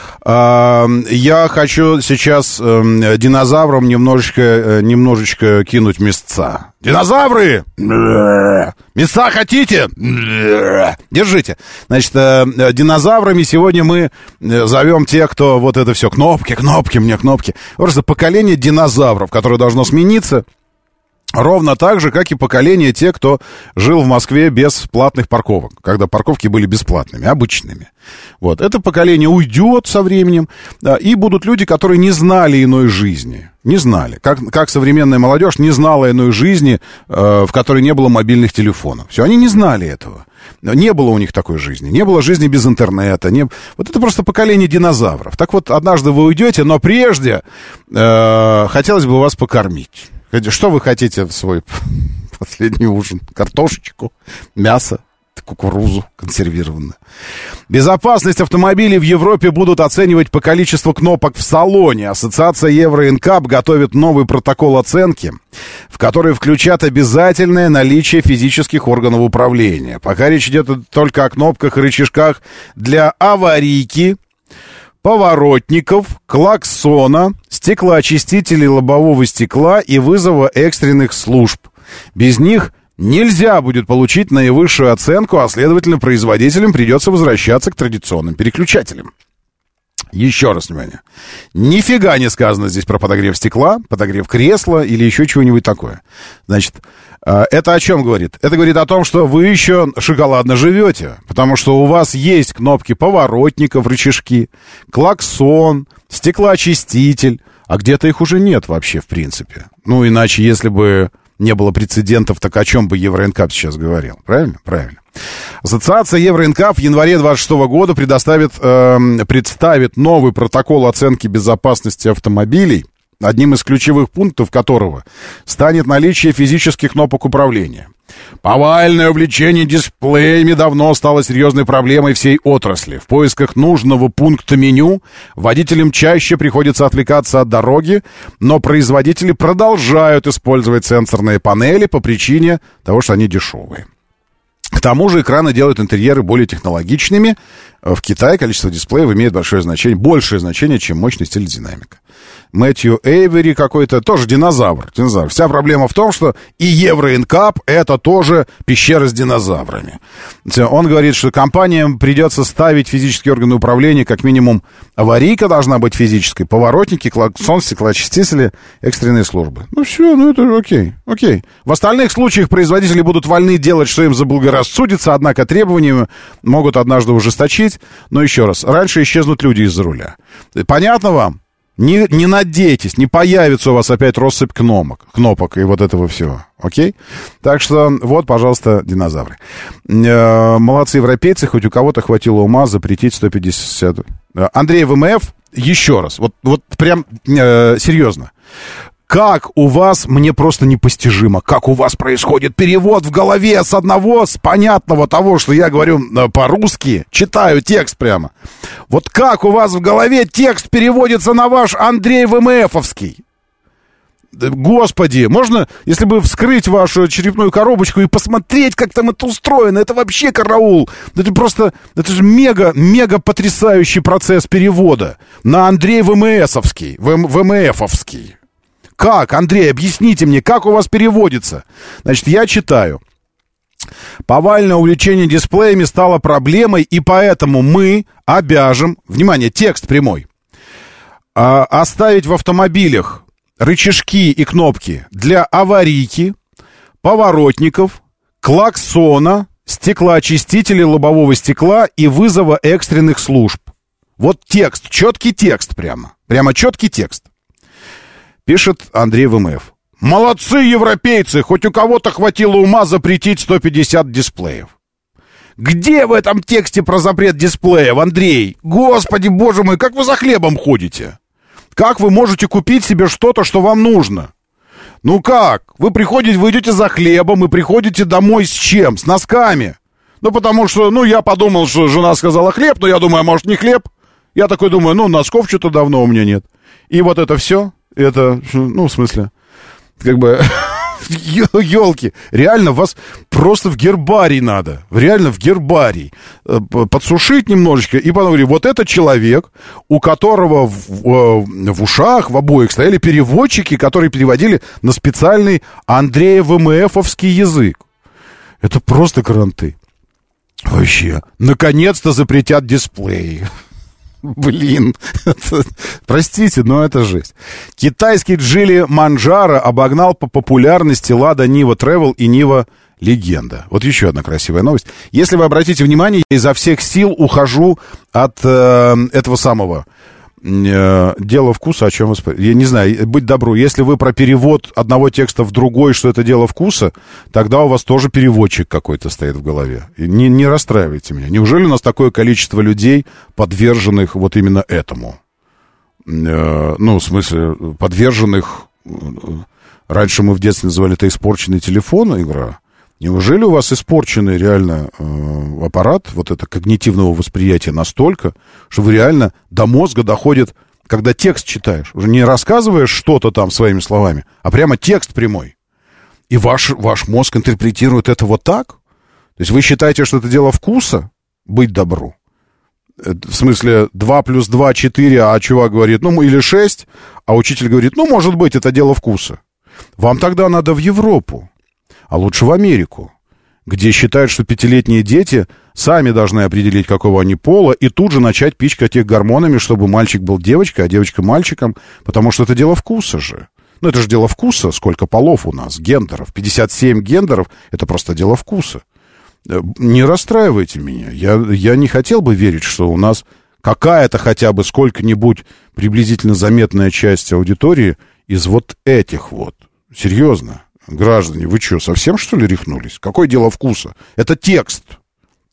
я хочу сейчас динозаврам немножечко кинуть мясца. Динозавры! Мяса хотите? Держите. Значит, динозаврами сегодня мы зовем тех, кто вот это все, кнопки, мне кнопки. Просто поколение динозавров, которое должно смениться. Ровно так же, как и поколение тех, кто жил в Москве без платных парковок, когда парковки были бесплатными, обычными. Вот. Это поколение уйдет со временем, да, и будут люди, которые не знали иной жизни. Не знали. Как современная молодежь не знала иной жизни, в которой не было мобильных телефонов. Все, они не знали этого. Не было у них такой жизни. Не было жизни без интернета. Вот это просто поколение динозавров. Так вот, однажды вы уйдете, но прежде хотелось бы вас покормить. Что вы хотите в свой последний ужин? Картошечку, мясо, кукурузу консервированную. Безопасность автомобилей в Европе будут оценивать по количеству кнопок в салоне. Ассоциация Евро-НКАП готовит новый протокол оценки, в который включат обязательное наличие физических органов управления. Пока речь идет только о кнопках и рычажках для аварийки, поворотников, клаксона, стеклоочистителей лобового стекла и вызова экстренных служб. Без них нельзя будет получить наивысшую оценку, а, следовательно, производителям придется возвращаться к традиционным переключателям. Еще раз внимание. Нифига не сказано здесь про подогрев стекла, подогрев кресла или еще чего-нибудь такое. Значит, это о чем говорит? Это говорит о том, что вы еще шоколадно живете, потому что у вас есть кнопки поворотников, рычажки, клаксон, стеклоочиститель, а где-то их уже нет вообще, в принципе. Ну, иначе, если бы не было прецедентов, так о чем бы Евро-НКАП сейчас говорил? Правильно? Правильно. Ассоциация Евро-НКАП в январе 2026 года представит новый протокол оценки безопасности автомобилей, одним из ключевых пунктов которого станет наличие физических кнопок управления. Повальное увлечение дисплеями давно стало серьезной проблемой всей отрасли. В поисках нужного пункта меню водителям чаще приходится отвлекаться от дороги, но производители продолжают использовать сенсорные панели по причине того, что они дешевые. К тому же экраны делают интерьеры более технологичными. В Китае количество дисплеев имеет большое значение, чем мощность или динамика. Мэтью Эйвери какой-то, тоже динозавр. Вся проблема в том, что и Евро NCAP — это тоже пещера с динозаврами. Он говорит, что компаниям придется ставить физические органы управления, как минимум аварийка должна быть физической, поворотники, клаксон, стеклоочистители, экстренные службы. Ну все, это окей. В остальных случаях производители будут вольны делать, что им заблагорассудится, однако требования могут однажды ужесточить. Но еще раз, раньше исчезнут люди из-за руля. Понятно вам? Не надейтесь, не появится у вас опять россыпь кнопок и вот этого всего, окей? Так что вот, пожалуйста, динозавры. Молодцы европейцы, хоть у кого-то хватило ума запретить 150. Андрей ВМФ, еще раз, вот прям серьезно. Как у вас, мне просто непостижимо, как у вас происходит перевод в голове с одного, с понятного того, что я говорю по-русски, читаю текст прямо. Вот как у вас в голове текст переводится на ваш Андрей ВМФовский? Господи, можно, если бы вскрыть вашу черепную коробочку и посмотреть, как там это устроено, это вообще караул. Это же мега потрясающий процесс перевода на Андрей ВМФовский. Как, Андрей, объясните мне, как у вас переводится? Значит, я читаю. Повальное увлечение дисплеями стало проблемой, и поэтому мы обяжем, внимание, текст прямой, оставить в автомобилях рычажки и кнопки для аварийки, поворотников, клаксона, стеклоочистителей лобового стекла и вызова экстренных служб. Вот текст, четкий текст прямо четкий текст. Пишет Андрей ВМФ. Молодцы, европейцы, хоть у кого-то хватило ума запретить 150 дисплеев. Где в этом тексте про запрет дисплеев, Андрей? Господи, боже мой, как вы за хлебом ходите? Как вы можете купить себе что-то, что вам нужно? Ну как? Вы идете за хлебом и приходите домой с чем? С носками. Ну потому что, я подумал, что жена сказала хлеб, но я думаю, может не хлеб? Я такой думаю, носков что-то давно у меня нет. И вот это все... Это, в смысле, елки, реально вас просто в гербарий надо, реально в гербарий, подсушить немножечко, и потом говорить, вот это человек, у которого в ушах, в обоих стояли переводчики, которые переводили на специальный Андрея ВМФовский язык. Это просто кранты. Вообще, наконец-то запретят дисплеи. Блин, простите, но это жесть. Китайский Джили Манджаро обогнал по популярности Лада Нива Travel и Нива Легенда. Вот еще одна красивая новость. Если вы обратите внимание, я изо всех сил ухожу от этого самого дело вкуса, о чем вы спорите. Я не знаю, будь добру, если вы про перевод одного текста в другой, что это дело вкуса, тогда у вас тоже переводчик какой-то стоит в голове. И не расстраивайте меня. Неужели у нас такое количество людей, подверженных вот именно этому? В смысле, подверженных... Раньше мы в детстве называли это испорченный телефон, игра. Неужели у вас испорченный реально аппарат, вот это когнитивного восприятия настолько, что вы реально до мозга доходит, когда текст читаешь, уже не рассказываешь что-то там своими словами, а прямо текст прямой. И ваш мозг интерпретирует это вот так? То есть вы считаете, что это дело вкуса? Быть добру. В смысле, 2 + 2 — 4, а чувак говорит, или 6, а учитель говорит, может быть, это дело вкуса. Вам тогда надо в Европу. А лучше в Америку, где считают, что 5-летние дети сами должны определить, какого они пола, и тут же начать пичкать их гормонами, чтобы мальчик был девочкой, а девочка мальчиком, потому что это дело вкуса же. Это же дело вкуса, сколько полов у нас, гендеров. 57 гендеров — это просто дело вкуса. Не расстраивайте меня. Я не хотел бы верить, что у нас какая-то хотя бы сколько-нибудь приблизительно заметная часть аудитории из вот этих вот. Серьезно. Граждане, вы что, совсем, что ли, рехнулись? Какое дело вкуса? Это текст.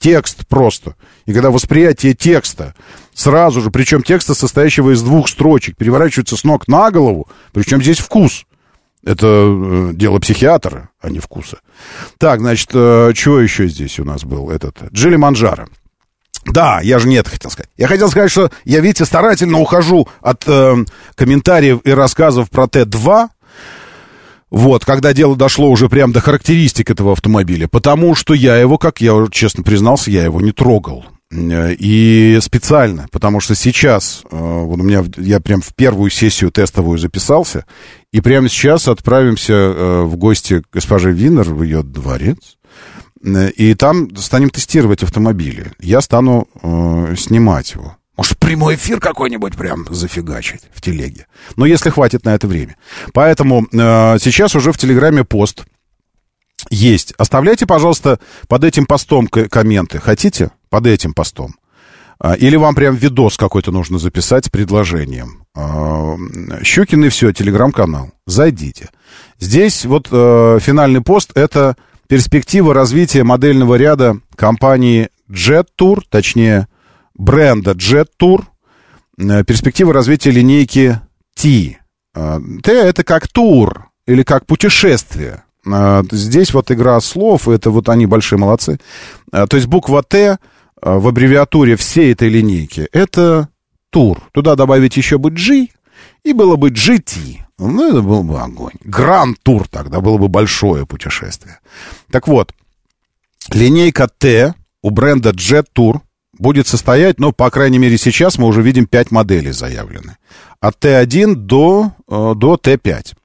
текст просто. И когда восприятие текста сразу же, причем текста, состоящего из 2 строчек, переворачивается с ног на голову, причем здесь вкус. Это дело психиатра, а не вкуса. Так, значит, чего еще здесь у нас был? Джили Манджаро. Да, я же не это хотел сказать. Я хотел сказать, что я, видите, старательно ухожу от комментариев и рассказов про Т2, вот, когда дело дошло уже прям до характеристик этого автомобиля, потому что я его, как я уже честно признался, я его не трогал. И специально, потому что сейчас, вот у меня, я прям в первую сессию тестовую записался, и прямо сейчас отправимся в гости к госпоже Винер в ее дворец, и там станем тестировать автомобили. Я стану снимать его. Может, прямой эфир какой-нибудь прям зафигачить в телеге. Но если хватит на это время. Поэтому сейчас уже в Телеграме пост есть. Оставляйте, пожалуйста, под этим постом комменты. Хотите? Под этим постом. Или вам прям видос какой-то нужно записать с предложением. Щукин и все, Телеграм-канал. Зайдите. Здесь вот финальный пост — это перспектива развития модельного ряда компании Jet Tour, точнее, бренда Jet Tour, перспектива развития линейки T. T — это как тур или как путешествие. Здесь вот игра слов, это вот они большие молодцы. То есть буква Т в аббревиатуре всей этой линейки — это тур. Туда добавить еще бы G, и было бы GT. Ну, это был бы огонь. Гранд Тур тогда было бы большое путешествие. Так вот, линейка Т у бренда Jet Tour будет состоять, ну, по крайней мере, сейчас мы уже видим 5 моделей заявлены. От Т1 до Т5.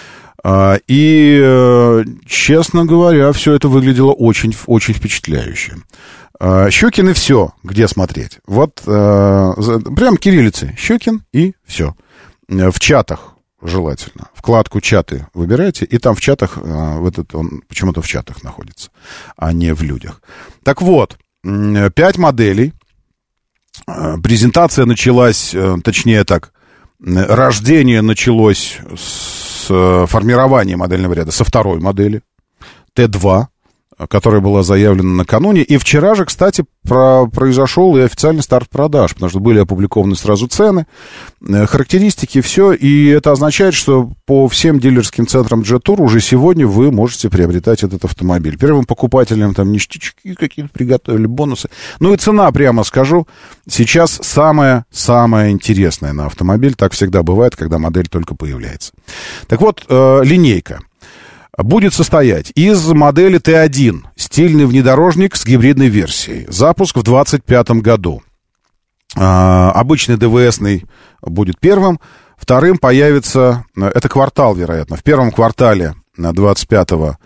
И, честно говоря, все это выглядело очень, очень впечатляюще. Щукин и все, где смотреть. Вот прям кириллицей. Щукин и все. В чатах желательно. Вкладку «Чаты» выбирайте, и там в чатах, он почему-то в чатах находится, а не в людях. Так вот, 5 моделей. Презентация началась, точнее так, рождение началось с формирования модельного ряда со второй модели, Т2, которая была заявлена накануне. И вчера же, кстати, произошел и официальный старт продаж, потому что были опубликованы сразу цены, характеристики, все. И это означает, что по всем дилерским центрам Jet Tour уже сегодня вы можете приобретать этот автомобиль. Первым покупателям там ништячки какие-то приготовили, бонусы. Ну и цена, прямо скажу, сейчас самая интересная на автомобиль. Так всегда бывает, когда модель только появляется. Так вот, линейка будет состоять из модели Т1, стильный внедорожник с гибридной версией. Запуск в 2025 году. Обычный ДВСный будет первым. Вторым появится, это квартал, вероятно. В первом квартале 25-го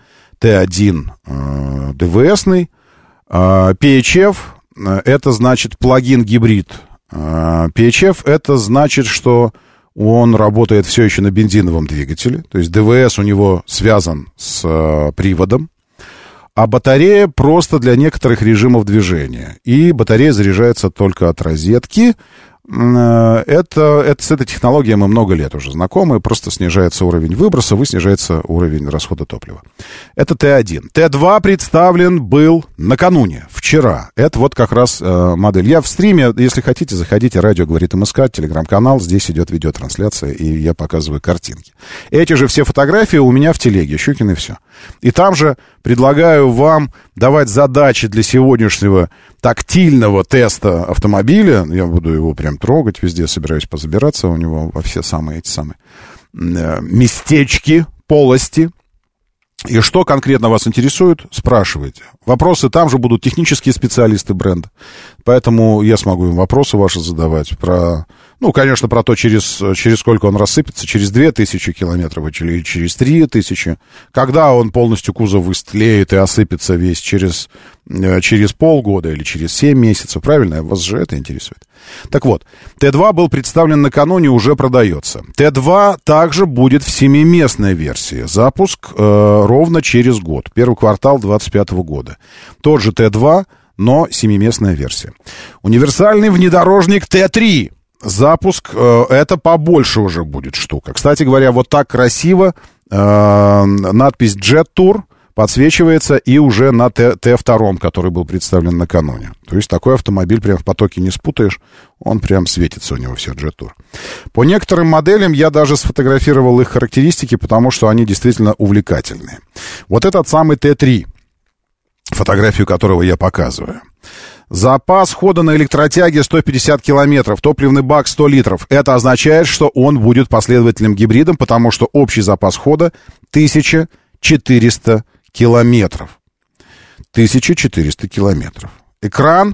Т1 ДВСный. PHEV, это значит плагин-гибрид. PHEV, это значит, что он работает все еще на бензиновом двигателе, то есть ДВС у него связан с приводом, а батарея просто для некоторых режимов движения. И батарея заряжается только от розетки. С этой технологией мы много лет уже знакомы, просто снижается уровень выбросов и снижается уровень расхода топлива. Это Т1. Т2 представлен был накануне, вчера. Это вот как раз модель. Я в стриме, если хотите, заходите, радио говорит МСК, телеграм-канал, здесь идет видеотрансляция, и я показываю картинки. Эти же все фотографии у меня в телеге, Щукин и все. И там же предлагаю вам давать задачи для сегодняшнего тактильного теста автомобиля. Я буду его прям трогать везде, собираюсь позабираться у него во все самые местечки, полости. И что конкретно вас интересует, спрашивайте. Вопросы там же будут технические специалисты бренда. Поэтому я смогу им вопросы ваши задавать про... Ну, конечно, про то, через сколько он рассыпется, через 2000 километров или через 3000. Когда он полностью кузов истлеет и осыпется весь, через полгода или через 7 месяцев. Правильно? Вас же это интересует. Так вот, Т2 был представлен накануне, уже продается. Т2 также будет в 7-местной версии. Запуск ровно через год. Первый квартал 2025 года. Тот же Т2, но 7-местная версия. Универсальный внедорожник Т3. Запуск, это побольше уже будет штука. Кстати говоря, вот так красиво надпись Jet Tour подсвечивается и уже на Т2, который был представлен накануне. То есть такой автомобиль прям в потоке не спутаешь, он прям светится у него все, Jet-Tour. По некоторым моделям я даже сфотографировал их характеристики, потому что они действительно увлекательные. Вот этот самый Т3, фотографию которого я показываю. Запас хода на электротяге 150 километров, топливный бак 100 литров. Это означает, что он будет последовательным гибридом, потому что общий запас хода 1400 километров. 1400 километров. Экран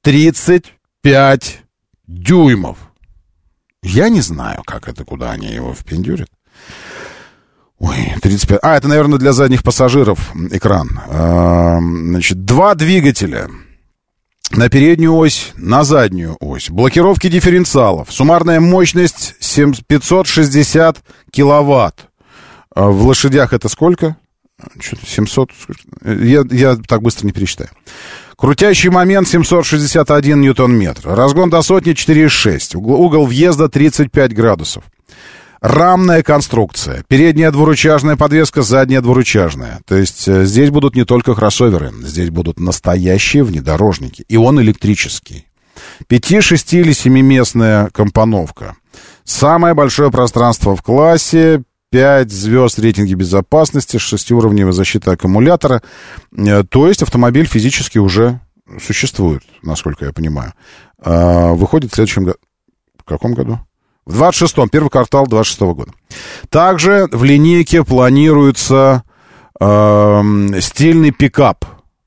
35 дюймов. Я не знаю, как это, куда они его впендюрят. Ой, 35. Это, наверное, для задних пассажиров экран. Значит, 2 двигателя. На переднюю ось, на заднюю ось. Блокировки дифференциалов. Суммарная мощность 560 киловатт. В лошадях это сколько? 700. Я так быстро не пересчитаю. Крутящий момент 761 ньютон-метр. Разгон до сотни 4,6. Угол въезда 35 градусов. Рамная конструкция. Передняя двурычажная подвеска, задняя двурычажная. То есть здесь будут не только кроссоверы, здесь будут настоящие внедорожники. И он электрический. 5-, 6 или 7-местная компоновка. Самое большое пространство в классе. 5 звезд в рейтинге безопасности, 6-уровневая защита аккумулятора. То есть автомобиль физически уже существует, насколько я понимаю. Выходит в следующем году. В каком году? В 26-м, первый квартал 26-го года. Также в линейке планируется стильный пикап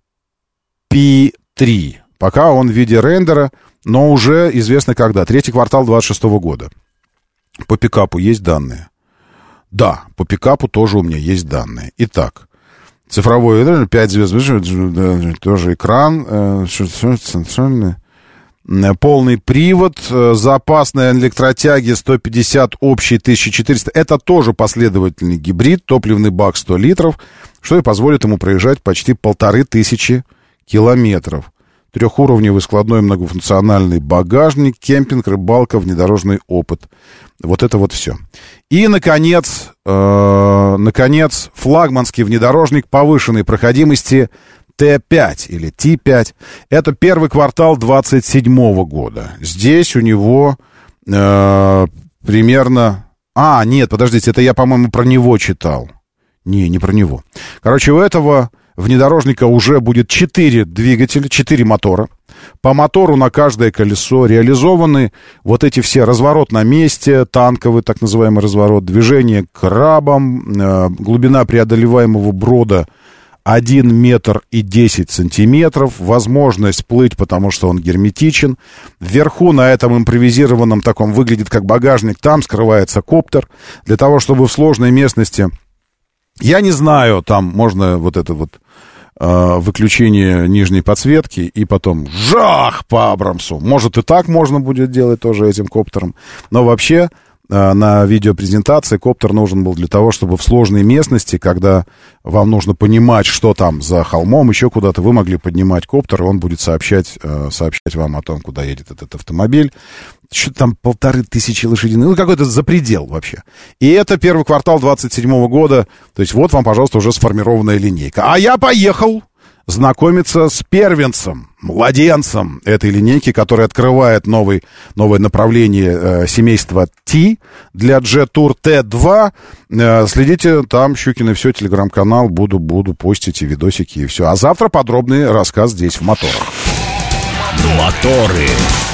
P3. Пока он в виде рендера, но уже известно когда. Третий квартал 26-го года. По пикапу есть данные? Да, по пикапу тоже у меня есть данные. Итак, цифровой 5 звезд, тоже экран, центральный. Полный привод, запас на электротяге 150, общий 1400. Это тоже последовательный гибрид, топливный бак 100 литров, что и позволит ему проезжать почти 1500 километров. 3-уровневый складной многофункциональный багажник, кемпинг, рыбалка, внедорожный опыт. Вот это вот все. И, наконец, флагманский внедорожник повышенной проходимости Т5 или Т5. Это первый квартал 27-го года. Здесь у него примерно... нет, подождите, это я, по-моему, про него читал. Не про него. Короче, у этого внедорожника уже будет 4 двигателя, 4 мотора. По мотору на каждое колесо реализованы вот эти все разворот на месте, танковый так называемый разворот, движение крабом, глубина преодолеваемого брода 1 метр и 10 сантиметров, возможность плыть, потому что он герметичен. Вверху на этом импровизированном таком, выглядит как багажник, там скрывается коптер, для того, чтобы в сложной местности, я не знаю, там можно вот это вот выключение нижней подсветки и потом жах по Абрамсу. Может, и так можно будет делать тоже этим коптером, но вообще... На видеопрезентации коптер нужен был для того, чтобы в сложной местности, когда вам нужно понимать, что там за холмом, еще куда-то, вы могли поднимать коптер, и он будет сообщать вам о том, куда едет этот автомобиль. Что-то там 1500 лошадиных, ну какой-то запредел вообще. И это первый квартал 27-го года, то есть вот вам, пожалуйста, уже сформированная линейка. А я поехал знакомиться с первенцем, младенцем этой линейки, который открывает новое направление семейства T для Jet-Tour T2. Следите, там Щукин все, телеграм-канал, буду постить и видосики, и все. А завтра подробный рассказ здесь в моторах. Моторы.